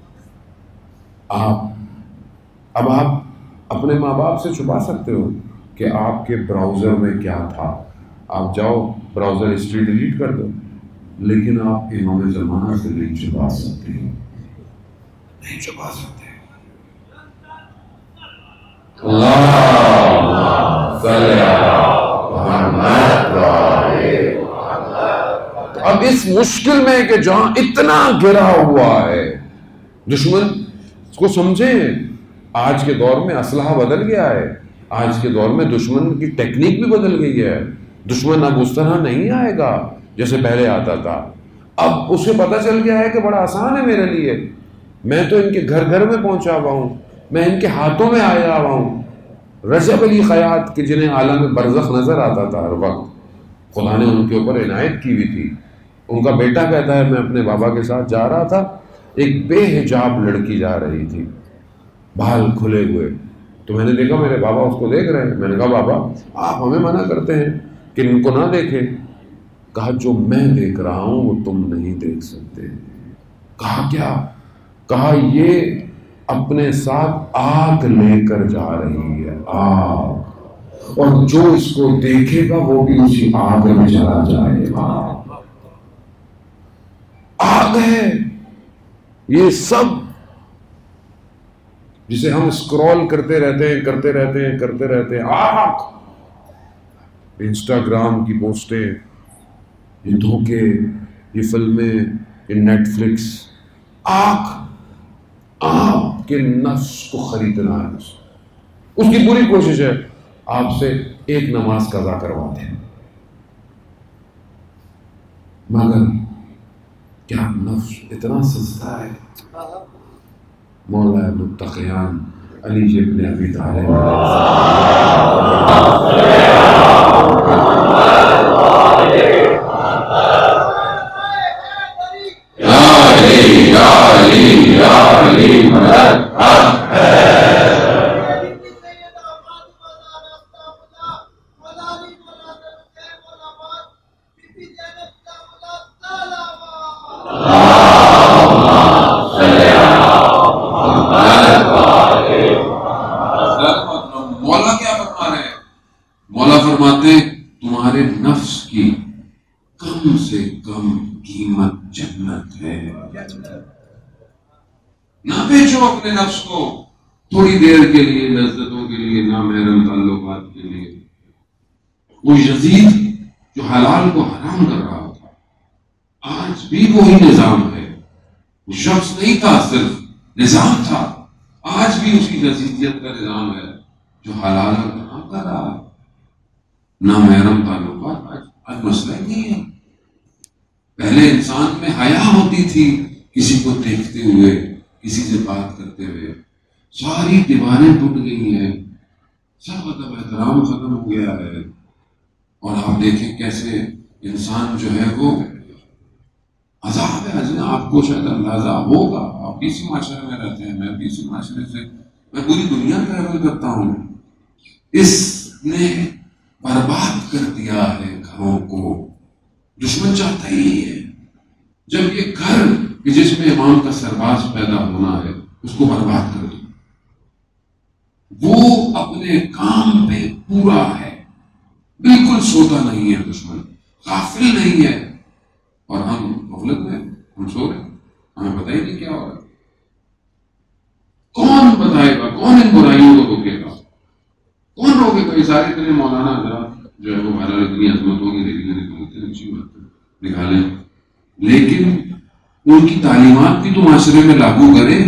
S2: اب آپ اپنے ماں باپ سے چھپا سکتے ہو کہ آپ کے براؤزر میں کیا تھا، آپ جاؤ براؤزر ہسٹری ڈیلیٹ کر دو، لیکن آپ امام زمانہ سے نہیں چھپا سکتے، نہیں چھپا سکتے۔ اب اس مشکل میں کہ جہاں اتنا گرا ہوا ہے دشمن کو سمجھیں، آج کے دور میں اسلحہ بدل گیا ہے، آج کے دور میں دشمن کی ٹیکنیک بھی بدل گئی ہے۔ دشمن اب اس طرح نہیں آئے گا جیسے پہلے آتا تھا۔ اب اسے پتہ چل گیا ہے کہ بڑا آسان ہے میرے لیے، میں تو ان کے گھر گھر میں پہنچا ہوا ہوں، میں ان کے ہاتھوں میں آیا ہوا ہوں۔ رجب علی خیاط کہ جنہیں عالم برزخ نظر آتا تھا ہر وقت، خدا نے ان کے اوپر عنایت کی ہوئی تھی۔ ان کا بیٹا کہتا ہے میں اپنے بابا کے ساتھ جا رہا تھا، ایک بے حجاب لڑکی جا رہی تھی، بال کھلے ہوئے، تو میں نے دیکھا میرے بابا اس کو دیکھ رہے ہیں۔ میں نے کہا بابا آپ ہمیں منع کرتے ہیں کہ ان کو نہ دیکھیں۔ کہا جو میں دیکھ رہا ہوں وہ تم نہیں دیکھ سکتے۔ کہا کیا؟ کہا یہ اپنے ساتھ آگ لے کر جا رہی ہے، آگ، اور جو اس کو دیکھے گا وہ بھی اسی آگ میں چلا جائے گا۔ آگ ہے یہ سب جسے ہم اسکرول کرتے رہتے ہیں، آگ، انسٹاگرام کی پوسٹیں، یہ دھوکے، یہ فلمیں، یہ نیٹ فلکس، آگ کے نفس کو خریدنا ہے۔ اس کی پوری کوشش ہے آپ سے ایک نماز قضا کروا دیں، مگر کیا نفس اتنا سستا ہے؟ مولا متقیان علی ابن ابی طالب تمہارے نفس کی کم سے کم قیمت جنت ہے۔ نہ بیچو اپنے نفس کو تھوڑی دیر کے لیے، لذتوں کے لیے، نامحرم تعلقات کے لیے۔ وہ یزید جو حلال کو حرام کر رہا تھا، آج بھی وہی نظام ہے۔ وہ شخص نہیں تھا، صرف نظام تھا، آج بھی اسی یزیدیت کا نظام ہے جو حلال اور حرام کر رہا ہے۔ نامحرم تعلقات آج مسئلہ نہیں ہے۔ پہلے انسان میں حیا ہوتی تھی کسی کو دیکھتے ہوئے، کسی سے بات کرتے ہوئے، ساری دیواریں ٹوٹ گئی ہیں، سب ادب احترام ختم ہو گیا ہے۔ اور آپ دیکھیں کیسے انسان جو ہے وہ ہے حضرت آپ کو شاید اندازہ ہوگا، آپ بھی اسی معاشرے میں رہتے ہیں، میں بھی اسی معاشرے سے، میں پوری دنیا ٹریول کرتا ہوں، اس نے برباد کر دیا ہے گھروں کو. دشمن چاہتا ہی ہے جب یہ گھر جس میں امام کا سرباز پیدا ہونا ہے اس کو برباد کر دو. وہ اپنے کام پہ پورا ہے، بالکل سوتا نہیں ہے دشمن، غافل نہیں ہے، اور ہم غفلت میں، ہم سو رہے ہیں، ہمیں پتہ ہی نہیں کیا ہو رہا. کون بتائے گا، کون ان برائیوں کو روکے گا، کون روکے گا؟ یہ سارے اتنے مولانا حضرات جو ہے وہ بہرحال اتنی عظمت ہوگی نکالیں، لیکن ان کی تعلیمات بھی تو معاشرے میں لاگو کریں.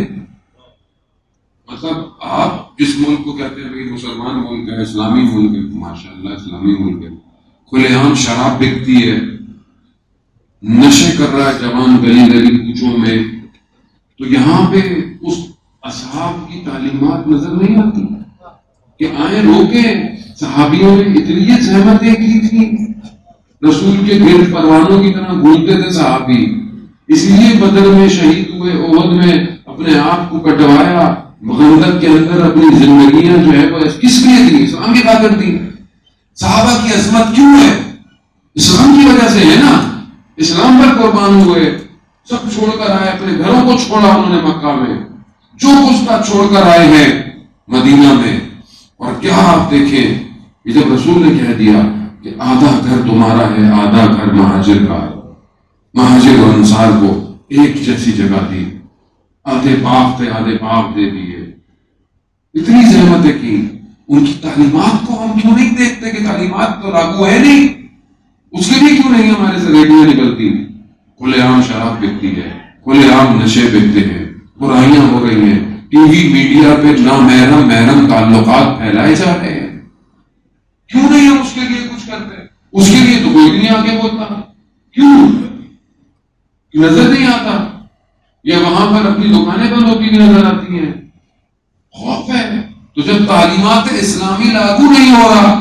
S2: مطلب آپ جس ملک کو کہتے ہیں بھائی مسلمان ملک ہے، اسلامی ملک ہے، ماشاء اللہ اسلامی ملک ہے، کھلے عام شراب بکتی ہے، نشے کر رہا ہے جوان گلی گلی کوچوں میں، تو یہاں پہ اس اصحاب کی تعلیمات نظر نہیں آتی کہ آئیں روکیں. صحابیوں نے اتنی زحمتیں کی تھی، رسول کے گرد پروانوں کی طرح گھومتے تھے صحابی، اس لیے بدر میں شہید ہوئے، احد میں اپنے آپ کو کٹوایا، خندق کے اندر اپنی زندگیاں جو ہے وہ کس لیے تھی؟ اسلام کی خاطر تھی. صحابہ کی عظمت کیوں ہے؟ اسلام کی وجہ سے ہے نا. اسلام پر قربان ہوئے، سب چھوڑ کر آئے، اپنے گھروں کو چھوڑا انہوں نے مکہ میں، جو کچھ تھا چھوڑ کر آئے ہیں مدینہ میں. اور کیا آپ دیکھیں، یہ جب رسول نے کہہ دیا کہ آدھا گھر تمہارا ہے، آدھا گھر مہاجر کا ہے، مہاجر اور انصار کو ایک جیسی جگہ دی، آدھے پاک تھے آدھے پاک دے دیے، اتنی زحمتیں کی. ان کی تعلیمات کو ہم کیوں نہیں دیکھتے کہ تعلیمات تو لاگو ہے نہیں؟ اس کے لیے کیوں نہیں ہمارے سے ریڈیو نکلتی؟ کھلے عام شراب بکتی ہے، کھلے عام نشے بکتے ہیں، برائیاں ہو رہی ہیں، ٹی وی میڈیا پہ نامحرم محرم تعلقات پھیلائے جا رہے ہیں. کیوں نہیں ہم اس کے لیے کچھ کرتے؟ اس کے لیے تو کوئی نہیں آگے بولتا. کیوں نظر نہیں آتا؟ یا وہاں پر اپنی دکانیں بند ہوتی ہوئی نظر آتی ہیں. خوف ہے. تو جب تعلیمات اسلامی لاگو نہیں ہو رہا،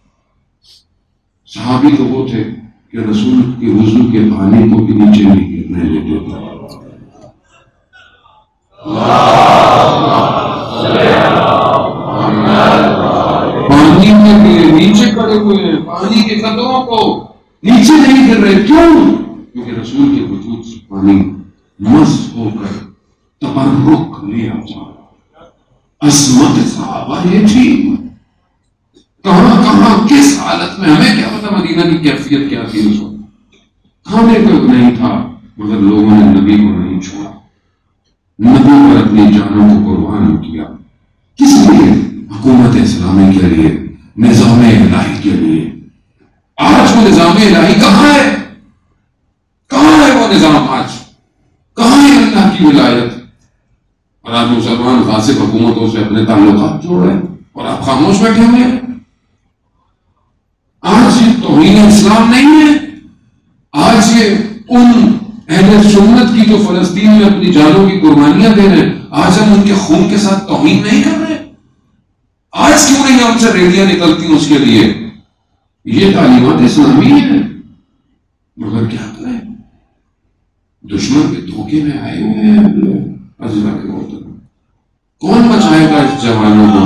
S2: صحابی تو وہ تھے کہ رسول کے وضو کے پانی کو بھی نیچے نہیں گرنے دیتے تھے. پانی کے نیچے کھڑے ہوئے ہیں، پانی کے قطروں کو نیچے نہیں گر رہے. کیوں؟ کیونکہ رسول کے وجود سے پانی مس ہو کر تبرک لیا جا رہا. عظمت صحابہ یہ تھی. کہاں کہاں کس حالت میں، ہمیں کیا پتا مدینہ کی کیفیت کیا تھی اس وقت. کھانے کو نہیں تھا مگر لوگوں نے نبی کو نہیں چھوڑا، نبی پر اپنی جانوں کو قربان کیا. کس لیے؟ حکومت اسلامی کے لیے، نظام الہی کے لیے. آج وہ نظام الہی کہاں ہے؟ کہاں ہے وہ نظام؟ آج کہاں ہے اللہ کی ولایت؟ اور آج مسلمان غاصب حکومتوں سے اپنے تعلقات جوڑ رہے ہیں اور آپ خاموش بیٹھے ہوئے ہیں. آج یہ توہین اسلام نہیں ہے. آج یہ ان اہل سنت کی جو فلسطین میں اپنی جانوں کی قربانیاں دے رہے ہیں، آج ہم ان کے خون کے ساتھ توہین نہیں کر رہے؟ آج کیوں نہیں ہم سے ریلیاں نکلتی اس کے لیے؟ یہ تعلیمات اسلامی ہیں. مگر کیا کریں، دشمن کے دھوکے میں آئے ہوئے ہیں. اللہ کے محترم، کون بچائے گا اس جوانوں کو؟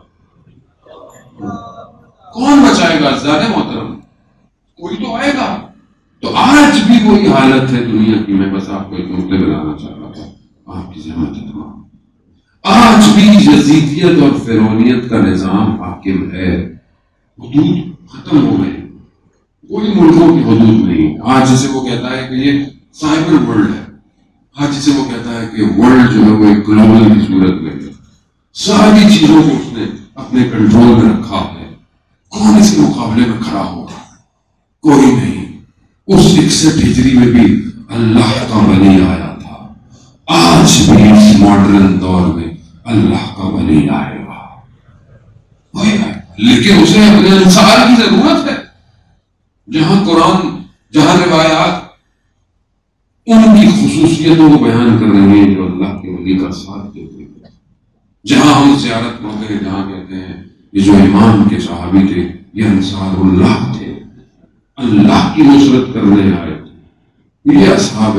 S2: کون بچائے گا؟ زیادہ محترم کوئی تو آئے گا. تو آج بھی وہی حالت ہے دنیا کی. میں بس آپ کو ایک نقطے بلانا چاہ رہا تھا، آپ کی زحمت ہے. آج بھی یزیدیت اور فرعونیت کا نظام حاکم ہے. حدود ختم ہو گئے، کوئی ملکوں کی حدود نہیں. آج جسے وہ کہتا ہے کہ یہ سائبر ورلڈ ہے، آج جسے وہ کہتا ہے کہ ورلڈ جو ہے وہ ایک گلوبل کی صورت میں ہے. ساری چیزوں کو اس نے اپنے کنٹرول میں رکھا ہے. کون اس کے مقابلے میں کھڑا ہوگا؟ کوئی نہیں. اس 61 ہجری میں بھی اللہ کا ولی آیا تھا. آج بھی اس ماڈرن دور میں اللہ کا ولی آئے گا، لیکن اسے اپنے انصار کی ضرورت ہے. جہاں قرآن، جہاں روایات ان کی خصوصیتوں کو بیان کر رہے ہیں جو اللہ کے ولی کا ساتھ دیتے ہیں. جہاں ہم زیارت پڑھتے ہیں، جہاں کہتے ہیں یہ جو امام کے صحابی تھے یہ انصار اللہ تھے، اللہ کی نصرت کرنے آئے تھے، یہ اصحاب ہے.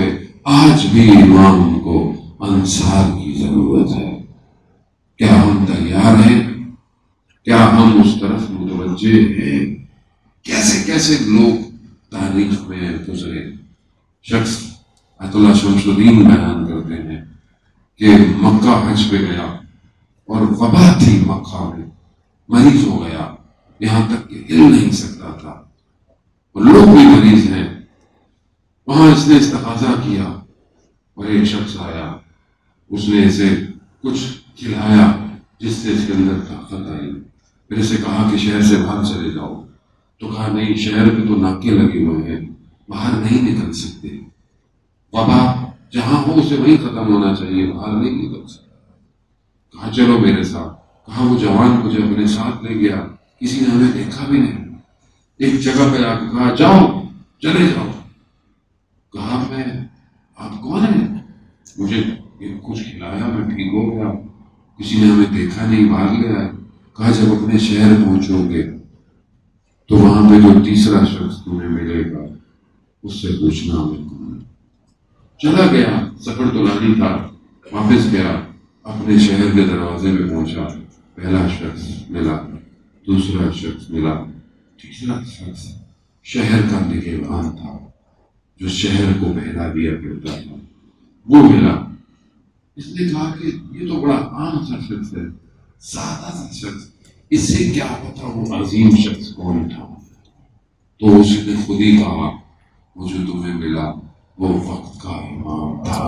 S2: آج بھی امام کو انصار کی ضرورت ہے. کیا ہم تیار ہیں؟ کیا ہم اس طرف متوجہ ہیں؟ کیسے کیسے لوگ تاریخ میں گزرے. شخص آیت اللہ شمس الدین بیان کرتے ہیں کہ مکہ حج پہ گیا اور وبا تھی مکہ میں، مریض ہو گیا، یہاں تک کہ ہل نہیں سکتا تھا اور لوگ بھی مریض ہیں. وہاں اس نے استغاثہ کیا اور ایک شخص آیا، اس نے اسے کچھ کھلایا جس سے اس کے اندر طاقت آئی. پھر اسے کہا کہ شہر سے باہر چلے جاؤ، تو کہا نہیں، شہر پہ تو ناکے لگے ہوئے ہیں، باہر نہیں نکل سکتے. وبا جہاں ہو اسے وہیں ختم ہونا چاہیے، باہر نہیں نکل سکتے. کہا چلو میرے ساتھ. کہا وہ جوان مجھے اپنے ساتھ لے گیا، کسی نے ہمیں دیکھا بھی نہیں. ایک جگہ پہ آ کے کہا جاؤ، چلے جاؤ. کہا میں، آپ کون ہیں؟ مجھے کچھ کھلایا، میں ٹھیک ہو گیا، کسی نے ہمیں دیکھا نہیں، باہر لے آئے. کہا جب اپنے شہر پہنچو گے تو وہاں پہ جو تیسرا شخص تمہیں ملے گا اس سے پوچھنا میں کون. چلا گیا، سفر تو لانی تھا، واپس گیا، اپنے شہر کے دروازے میں پہنچا. پہلا شخص ملا، دوسرا شخص ملا، تیسرا شخص شہر کا نگہبان تھا جو شہر کو پہلا دیا کرتا تھا، وہ ملا. اس نے کہا کہ یہ تو بڑا عام سا شخص ہے، سادہ سا شخص، اس سے کیا پتا وہ عظیم شخص کون تھا. تو اس نے خود ہی کہا وہ جو تمہیں ملا وہ وقت کا امام تھا،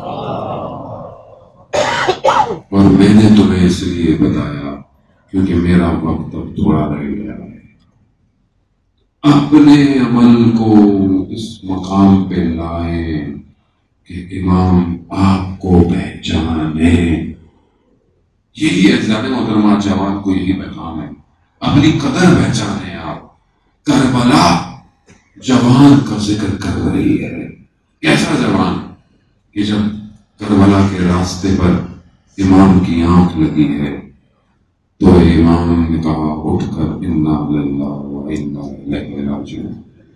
S2: اور میں نے تمہیں اس لیے بتایا کیونکہ میرا وقت اب تھوڑا رہ گیا ہے. اپنے عمل کو اس مقام پہ لائیں کہ امام آپ کو پہچانے. یہی اجزاد محترمہ جوان کو یہی پیغام ہے، اپنی قدر پہچانے. آپ کربلا جوان کا ذکر کر رہی ہے. کیسا جوان کہ جب کربلا کے راستے پر امام کی آنکھ لگی ہے تو امام نے کہا اٹھ کر انا للہ و انا الیہ راجعون.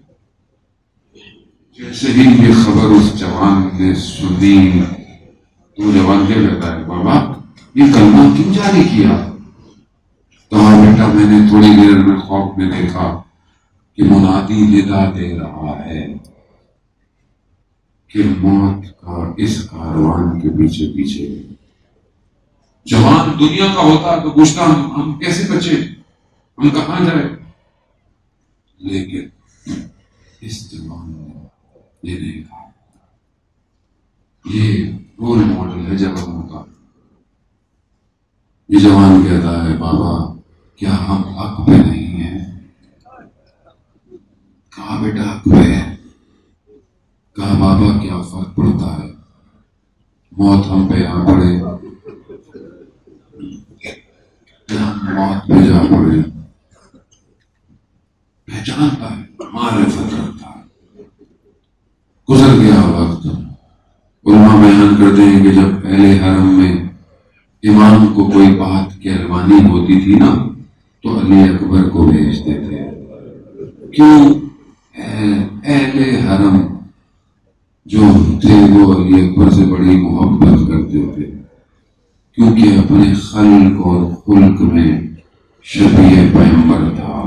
S2: جیسے ہی یہ خبر اس جوان نے سنی تو جوان کیا کہتا ہے، بابا یہ کلمہ کیوں جاری کیا؟ کہا بیٹا میں نے تھوڑی دیر میں خواب میں دیکھا کہ منادی ندا دے رہا ہے کہ موت کا اس کاروان کے پیچھے پیچھے. جوان دنیا کا ہوتا تو پوچھتا ہم کیسے بچے، ہم کہاں جائیں، لیکن اس جوان نے یہ نہیں کہا. یہ رول ماڈل ہے جوانوں کا. یہ جوان کہتا ہے بابا کیا ہم حق پہ نہیں ہیں؟ کہا بیٹا حق پہ ہے. کہا بابا کیا فرق پڑتا ہے، موت ہم پہ آ پڑے موت پہ جا پڑے. پہچانتا ہے، معرفت رکھتا ہے. گزر گیا وقت. علماء بیان کرتے ہیں کہ جب پہلے حرم میں امام کو کوئی بات کہلوانی ہوتی تھی نا تو علی اکبر کو بھیجتے تھے. کیوں؟ اہل حرم جو تھے وہ علی اکبر سے بڑی محبت کرتے تھے کیونکہ اپنے خلق اور خلق میں شبیہ پیغمبر تھا.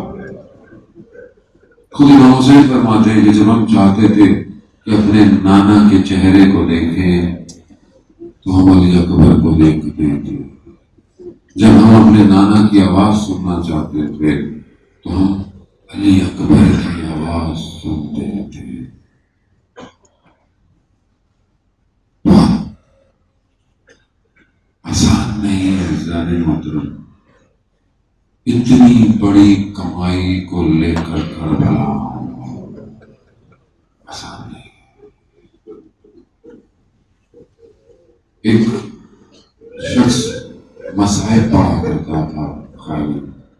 S2: خود امام حسین فرماتے ہیں کہ جب ہم چاہتے تھے کہ اپنے نانا کے چہرے کو دیکھیں تو ہم علی اکبر کو دیکھتے تھے. جب ہم اپنے نانا کی آواز سننا چاہتے تھے تو ہم علی اکبر کی آواز سنتے تھے. آسان نہیں ہے عزیزان محترم اتنی بڑی کمائی کو لے کر کربلا آسان نہیں. ایک شخص مصائب پڑھا کرتا تھا خالی.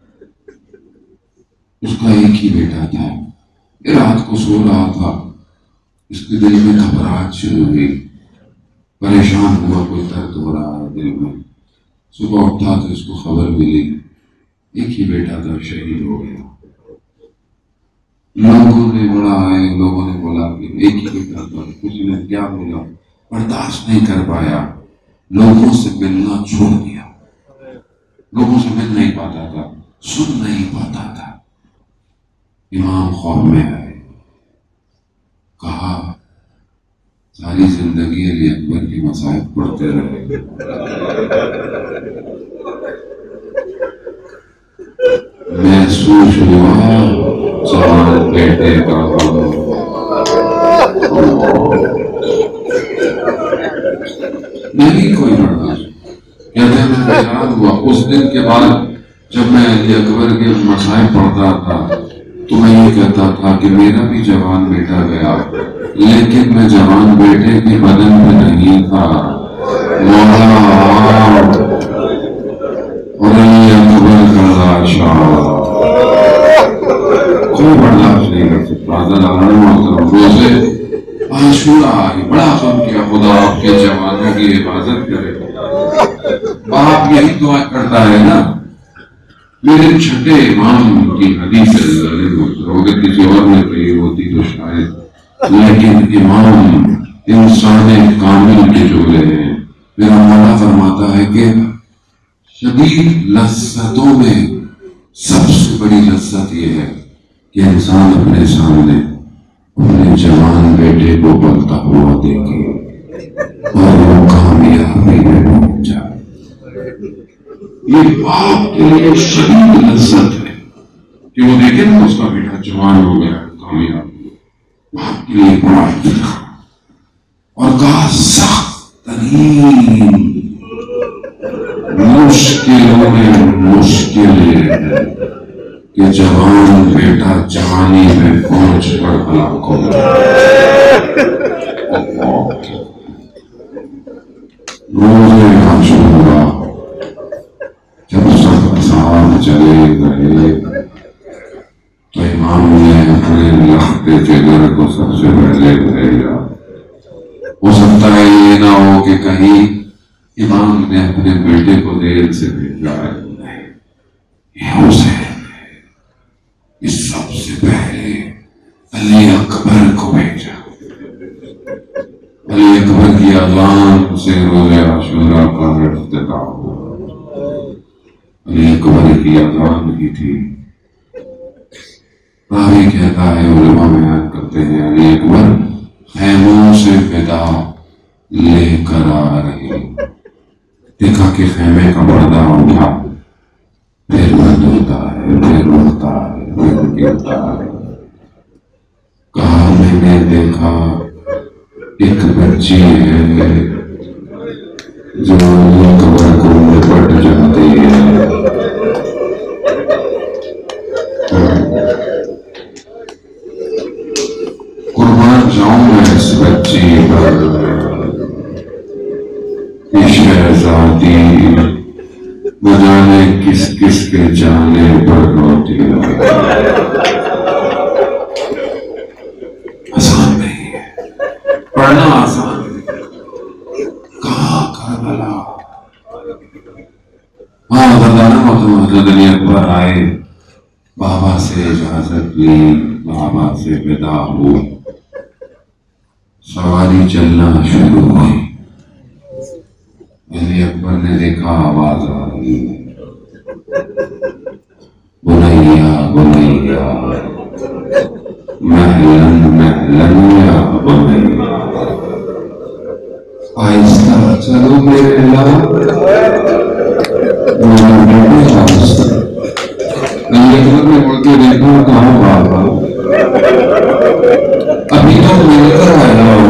S2: اس کا ایک ہی بیٹا تھا. رات کو سو رہا تھا، اس کے دل میں گھبراہٹ شروع ہوئی، پریشان ہوا، کوئی درد ہو رہا ہے دل میں. صبح اٹھا تو اس کو خبر ملی ایک ہی بیٹا تھا، شہید ہو گیا. لوگوں نے بڑا آئے، لوگوں نے بولا کہ ایک ہی بیٹا تھا، کسی نے کیا بولا، برداشت نہیں کر پایا، لوگوں سے ملنا چھوڑ دیا، لوگوں سے مل نہیں پاتا تھا، سن نہیں پاتا تھا۔ امام خواب میں آئے، کہا ساری زندگی علی اکبر کی مصائب پڑھتے رہے، محسوس ہوا جوان بیٹے کا نہیں کوئی برداشت۔ کہتے ہیں میں حیران ہوا، اس دن کے بعد جب میں علی اکبر کے مصائب پڑھتا تھا تو میں یہ کہتا تھا کہ میرا بھی جوان بیٹا گیا، لیکن میں جوان بیٹے کے بدن میں نہیں تھا، مولا اور علی اکبر کا لاشا کوئی برداشت نہیں کر سکتا۔ روزے عاشورہ بڑا غم کیا، خدا آپ کے جوانوں کی حفاظت کرے۔ باپ یہی دعا کرتا ہے نا، میرے چھٹے امام کی حدیث ہے، اگر کسی اور نے کہی ہوتی تو شاید، لیکن امام انسان کامل کے جملے ہیں۔ میرا مولا فرماتا ہے کہ شدید لذتوں میں سب سے بڑی لذت یہ ہے کہ انسان اپنے سامنے اپنے جوان بیٹے کو پلتا ہوا دیکھے اور وہ کامیابی میں پہنچ جائے۔ یہ باپ کے لیے شدید لذت ہے کہ وہ دیکھے نا اس کا بیٹا جوان ہو گیا، کامیاب، باپ کے لیے بڑا تھا۔ اور کہا سخت ترین مشکلوں میں مشکل یہ ہے کہ جوان بیٹا جوانی میں پہنچ کر ہلاک ہو روزے عاشورہ جب سب اصحاب چلے گئے تو امام نے اپنے لختے جگر کو سب سے پہلے بھیجا۔ ہو سکتا ہے یہ نہ ہو کہ کہیں امام نے اپنے بیٹے کو دیر سے بھیجا ہے، یہ حسین اس سب سے پہلے علی اکبر کو بھیجا۔ علی اکبر کی اذان سے روزے عاشورہ کا افتتاح ہوا۔ علی اکبر کی اذان کی تھی۔ راوی کہتا ہے، علماء بیان کرتے ہیں، علی اکبر خیموں سے فدا لے کر آ رہے، دیکھا کہ خیمے کا پردہ اٹھا، پھر بند ہوتا ہے، پھر اٹھتا ہے، پھر گرتا ہے۔ کہا میں نے دیکھا ایک بچی ہے جو اکبر کو لپٹ جاتی ہے، قربان جاؤں میں اس بچی پر، شہزادی نہ جانے کس کس کے جانے پر روتی ہے۔ آسان نہیں ہے پڑھنا، آسان کہاں کربلا۔ غردانہ حضرت علی اکبر آئے، بابا سے اجازت لی، بابا سے ودا ہوئی، سواری چلنا شروع ہوئی۔ علی اکبر نے دیکھا آواز آ رہی ہے، بنیا بنیا محلن محلن یا بنیا، آہستہ چلو میرے لالا۔ علی اکبر نے مڑ کے دیکھا، کہاں بابا ابھی تو مل کر آیا ہوں۔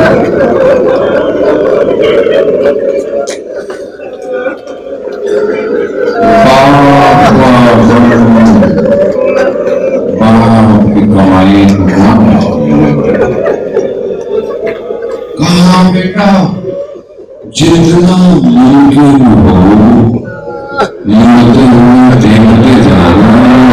S2: کہاں بیٹا جتنا ممکن ہو لڑتے ہوئے دیکھتے جانا۔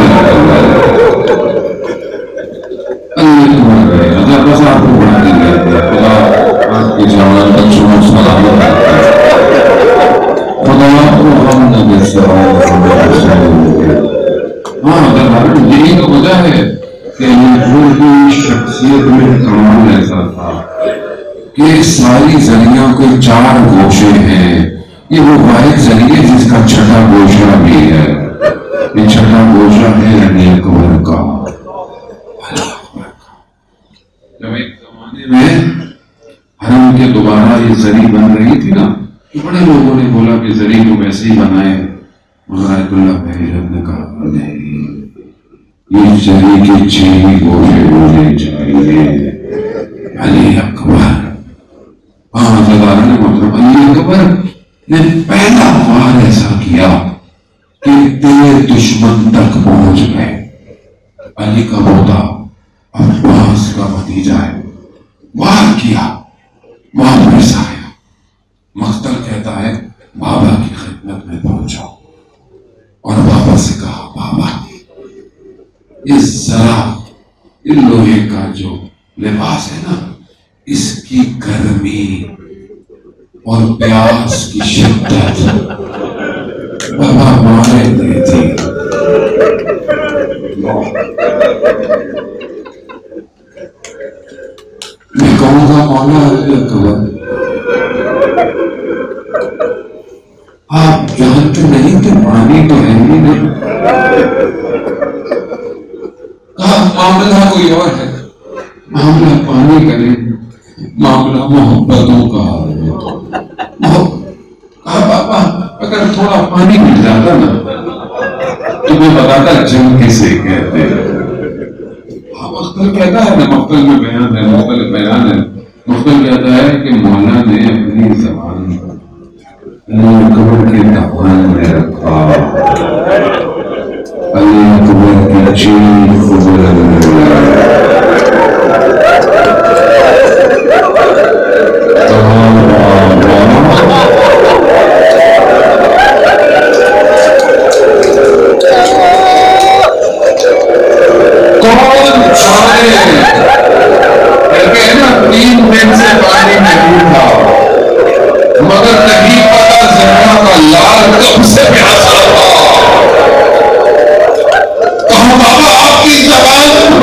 S2: اگر بس آپ کو بڑھانے گئے خدا آپ کے جوان بچوں کو سلامت رکھتا ہے، خدا آپ کو غم نہ دے سوال۔ ہاں اگر یہی تو وجہ ہے کہ علی مسجد میں کمال ایسا تھا کہ ساری ذریعوں کے 4 گوشے ہیں. یہ وہ واحد ذریعہ جس کا چھٹا گوشہ بھی ہے. یہ چھٹا گوشہ ہے علی اکبر کا. جب ایک زمانے میں حرم کے دوبارہ یہ زری بن رہی تھی نا، بڑے لوگوں نے بولا کہ زری کو ویسے ہی بنائے. مگر آیت اللہ بھائی نے کہا نہیں، یہ زری کے 6 گوشے ہونے چاہیے. علی اکبر مطلب علی اکبر نے پہلا وار ایسا کیا کہ تیرے دشمن تک پہنچ گئے. علی کا پوتا عباس کا بھتیجا ہے، وار کیا، واپس آیا. مقتل کہتا ہے بابا کی خدمت میں پہنچاؤ، اور بابا سے کہا بابا یہ ذرا یہ لوہے کا جو لباس ہے نا، اس کی گرمی اور پیاس کی شدت بابا مارے دی تھی. میں کہوں گا مولا علی اکبر آپ جانتے نہیں کہ پانی تو ہے ہی نہیں. کہا معاملہ کوئی اور ہے، معاملہ پانی کا نہیں، معاملہ محبتوں کا ہے. کہا بابا اگر تھوڑا پانی مل جاتا نا تو میں بتاتا جنگ کسے کہتے ہیں. مختل کہتا ہے نا، مختل میں بیان ہے، مختل بیان ہے. مختل کہتا ہے کہ مولا نے اپنی زبان علی اکبر کے دہان میں رکھا. علی اکبر کی چیخ مگر نہیں پتا زہرا کا لال کب سے پیاسا تھا. کہا بابا آپ کی زبان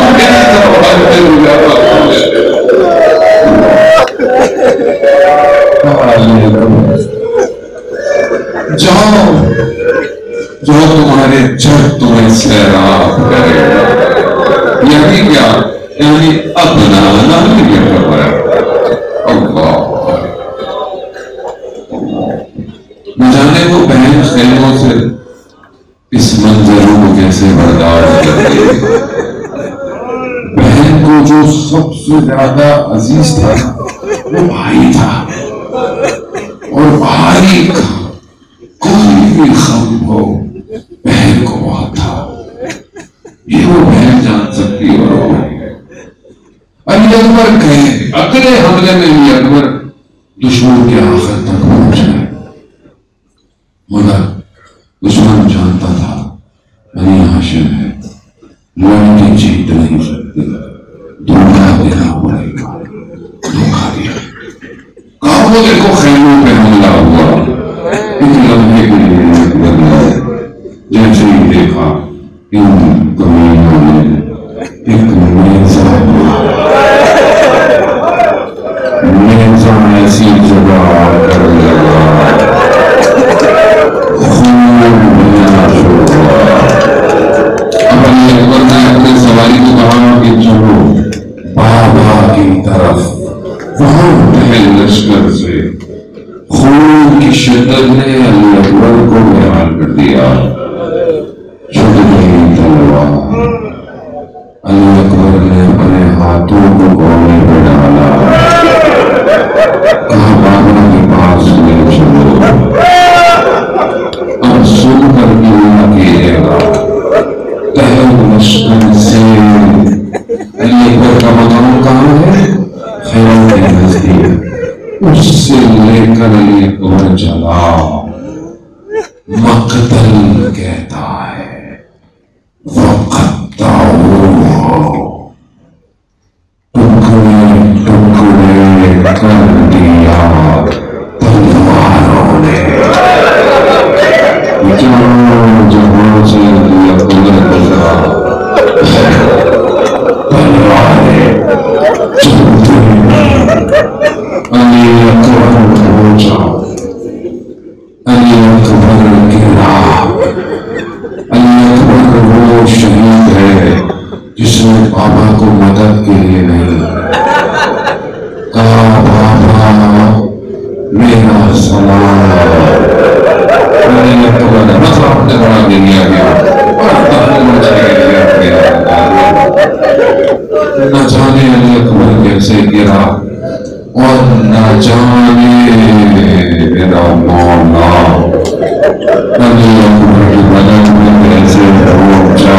S2: جاؤ جو تمہارے جب تمہیں سیراب کرے. یعنی کیا؟ یعنی اپنا نام یہ کر رہا ہے. نہ جانے وہ بہن خیموں سے اس منظروں کو کیسے برداشت کرتی ہے. بہن کو جو سب سے زیادہ عزیز تھا وہ بھائی تھا، اور بھائی کا کوئی بھی غم ہو بہن کو بہت تھا. یہ وہ بہن جان سکتی اور وہ بھائی ہے. علی اکبر کہے اگلے حملے میں علی اکبر دشمن کے آخر تک پہنچ گئے. مگر دشمن جانتا تھا بنی ہاشم ہے، لڑکی جیت نہیں سکتی، دھوکہ دینا پڑے گا. دھوکہ دیا. کہا وہ دیکھو خیموں پہ حملہ ہوا. ایک لمحے کے لیے جیسے ہی دیکھا ان کمینوں نے ایک نیزہ ایسی جگہ کر لگا اپنے سواری کو کہا کہ چلو بابا کی طرف. وہاں پہل لشکر سے خون کی شدت نے علی اکبر کو بحال کر دیا. چھوٹ گئی تلوار. علی اکبر نے اپنے ہاتھوں کو گونے پہ ڈالا. کہا بابا کے پاس لے چلو. اب سن کر کیوں کیجیے گا. تہل لشکر سے علی اکبر کا مقام کہاں ہے؟ خیال کے نزدیک. اس سے لے کر علی اکبر چلا. مقتل کہتا ہے وقتعوہ، ٹکڑے ٹکڑے کر دیا تلواروں نے. جہاں سے علی اکبر گزرا تلواریں عبادت کے لیے نہیں، کہا بابا میرا سلام، میں نے تمہارا مذہب سے بڑا دنیا گیا اور نہ جانے علی اکبر کیسے گرا اور نہ جانے میرا مولا علی اکبر کی بدن میں کیسے پہنچا،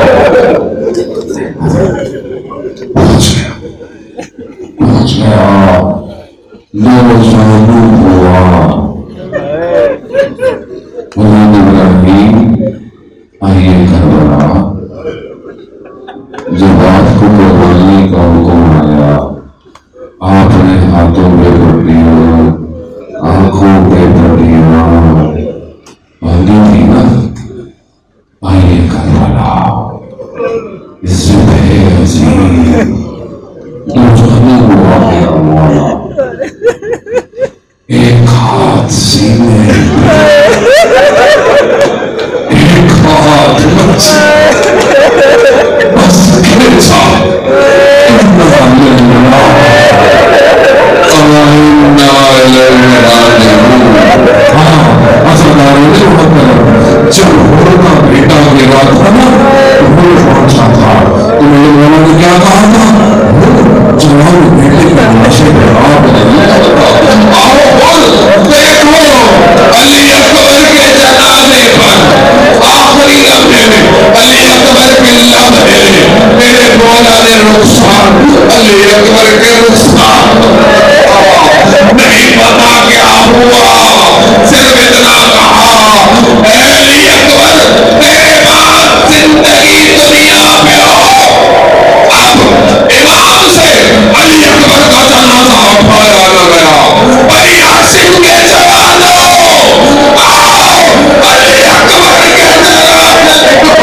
S2: پہنچ گیا لو جانو ہوا حضرت ابراہیم آئیے کربلا، جب آپ کو قربانی کا حکم آیا آپ نے ہاتھوں میں پٹیاں آنکھوں پہ پٹیاں باندھی تھی نا، آئیے کربلا عزت ہے عظیم تو جانے ہوا میرا مولا، ایک ہاتھ سینے ایک ہاتھ بس کھینچا جب کا بیٹا گرا تھا نا وہ پہنچا تھا تو میرے مولا نے کیا کہا تھا، جوان بیٹے کی لاشیں آپ دیکھو علی اکبر کے جنازے پر آخری لمحے میں علی اکبر کے لمحے میرے مولا نے رخسار علی اکبر کے رخسار نہیں پتا کیا ہوا، صرف اتنا کہا اے علی اکبر تیرے بعد زندگی دنیا میں ہو، اب امام سے علی اکبر کا جنازہ اٹھایا نہ گیا، بنی ہاشم کے جوانوں آؤ علی اکبر کے جنازے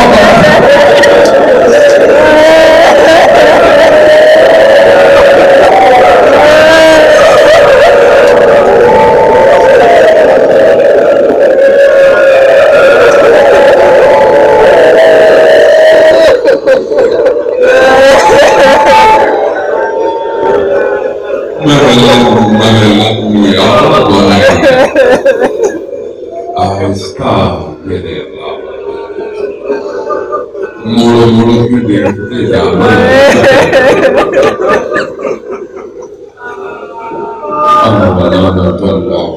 S2: آہستہ میرے موڑ موڑ کے دیکھتے جانا، اللہ